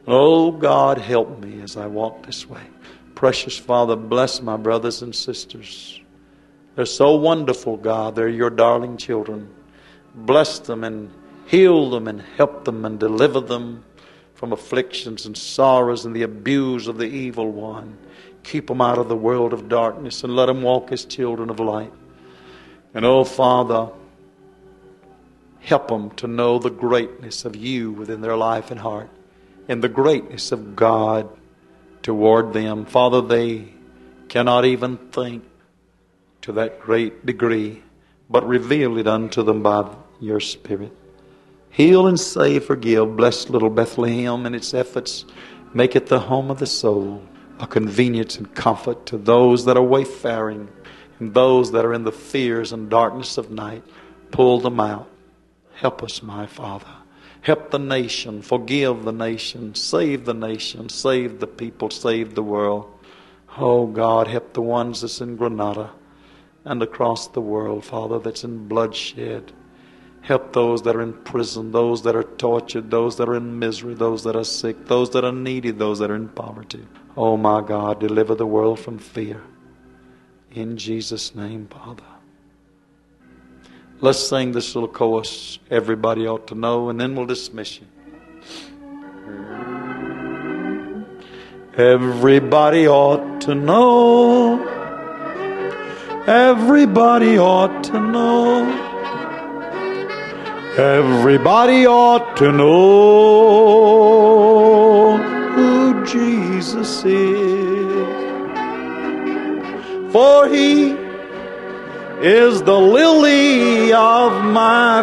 Oh God, help me as I walk this way. Precious Father, bless my brothers and sisters. They're so wonderful, God. They're your darling children. Bless them and heal them and help them and deliver them from afflictions and sorrows and the abuse of the evil one. Keep them out of the world of darkness and let them walk as children of light. And oh Father, help them to know the greatness of you within their life and heart and the greatness of God toward them. Father, they cannot even think to that great degree, but reveal it unto them by your Spirit. Heal and save, forgive. Bless little Bethlehem and its efforts. Make it the home of the soul, a convenience and comfort to those that are wayfaring and those that are in the fears and darkness of night. Pull them out. Help us, my Father. Help the nation. Forgive the nation. Save the nation. Save the people. Save the world. Oh God, help the ones that's in Grenada and across the world, Father, that's in bloodshed. Help those that are in prison, those that are tortured, those that are in misery, those that are sick, those that are needy, those that are in poverty. Oh my God, deliver the world from fear. In Jesus' name, Father. Let's sing this little chorus everybody ought to know, and then we'll dismiss you. Everybody ought to know. Everybody ought to know. Everybody ought to know who Jesus is. For he is the lily of my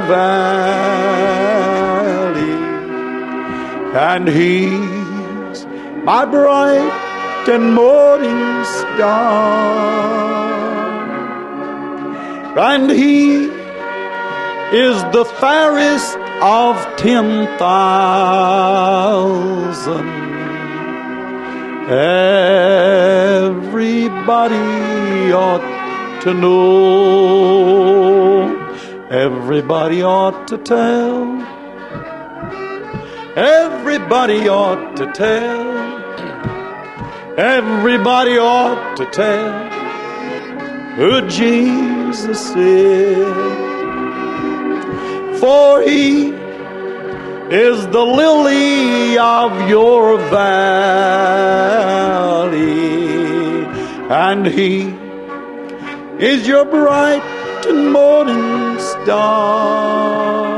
valley, and he's my bright and morning star, and he is the fairest of ten thousand. Everybody ought to know. Everybody ought to tell. Everybody ought to tell. Everybody ought to tell who Jesus is. For he is the lily of your valley, and he is your bright and morning star,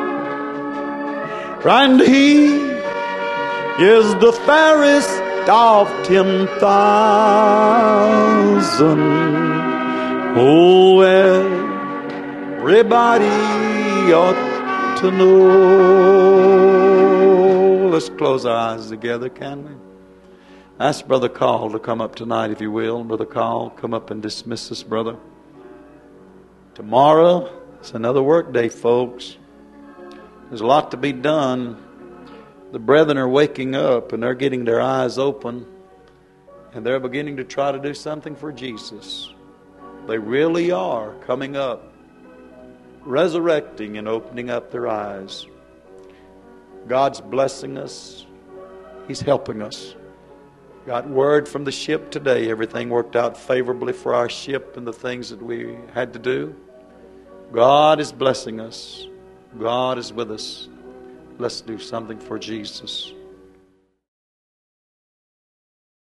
and he is the fairest of ten thousand. Oh, everybody ought to know. Let's close our eyes together, can we? Ask Brother Carl to come up tonight, if you will. Brother Carl, come up and dismiss us, brother. Tomorrow, it's another work day, folks. There's a lot to be done. The brethren are waking up, and they're getting their eyes open, and they're beginning to try to do something for Jesus. They really are coming up, resurrecting and opening up their eyes. God's blessing us. He's helping us. Got word from the ship today. Everything worked out favorably for our ship and the things that we had to do. God is blessing us. God is with us. Let's do something for Jesus.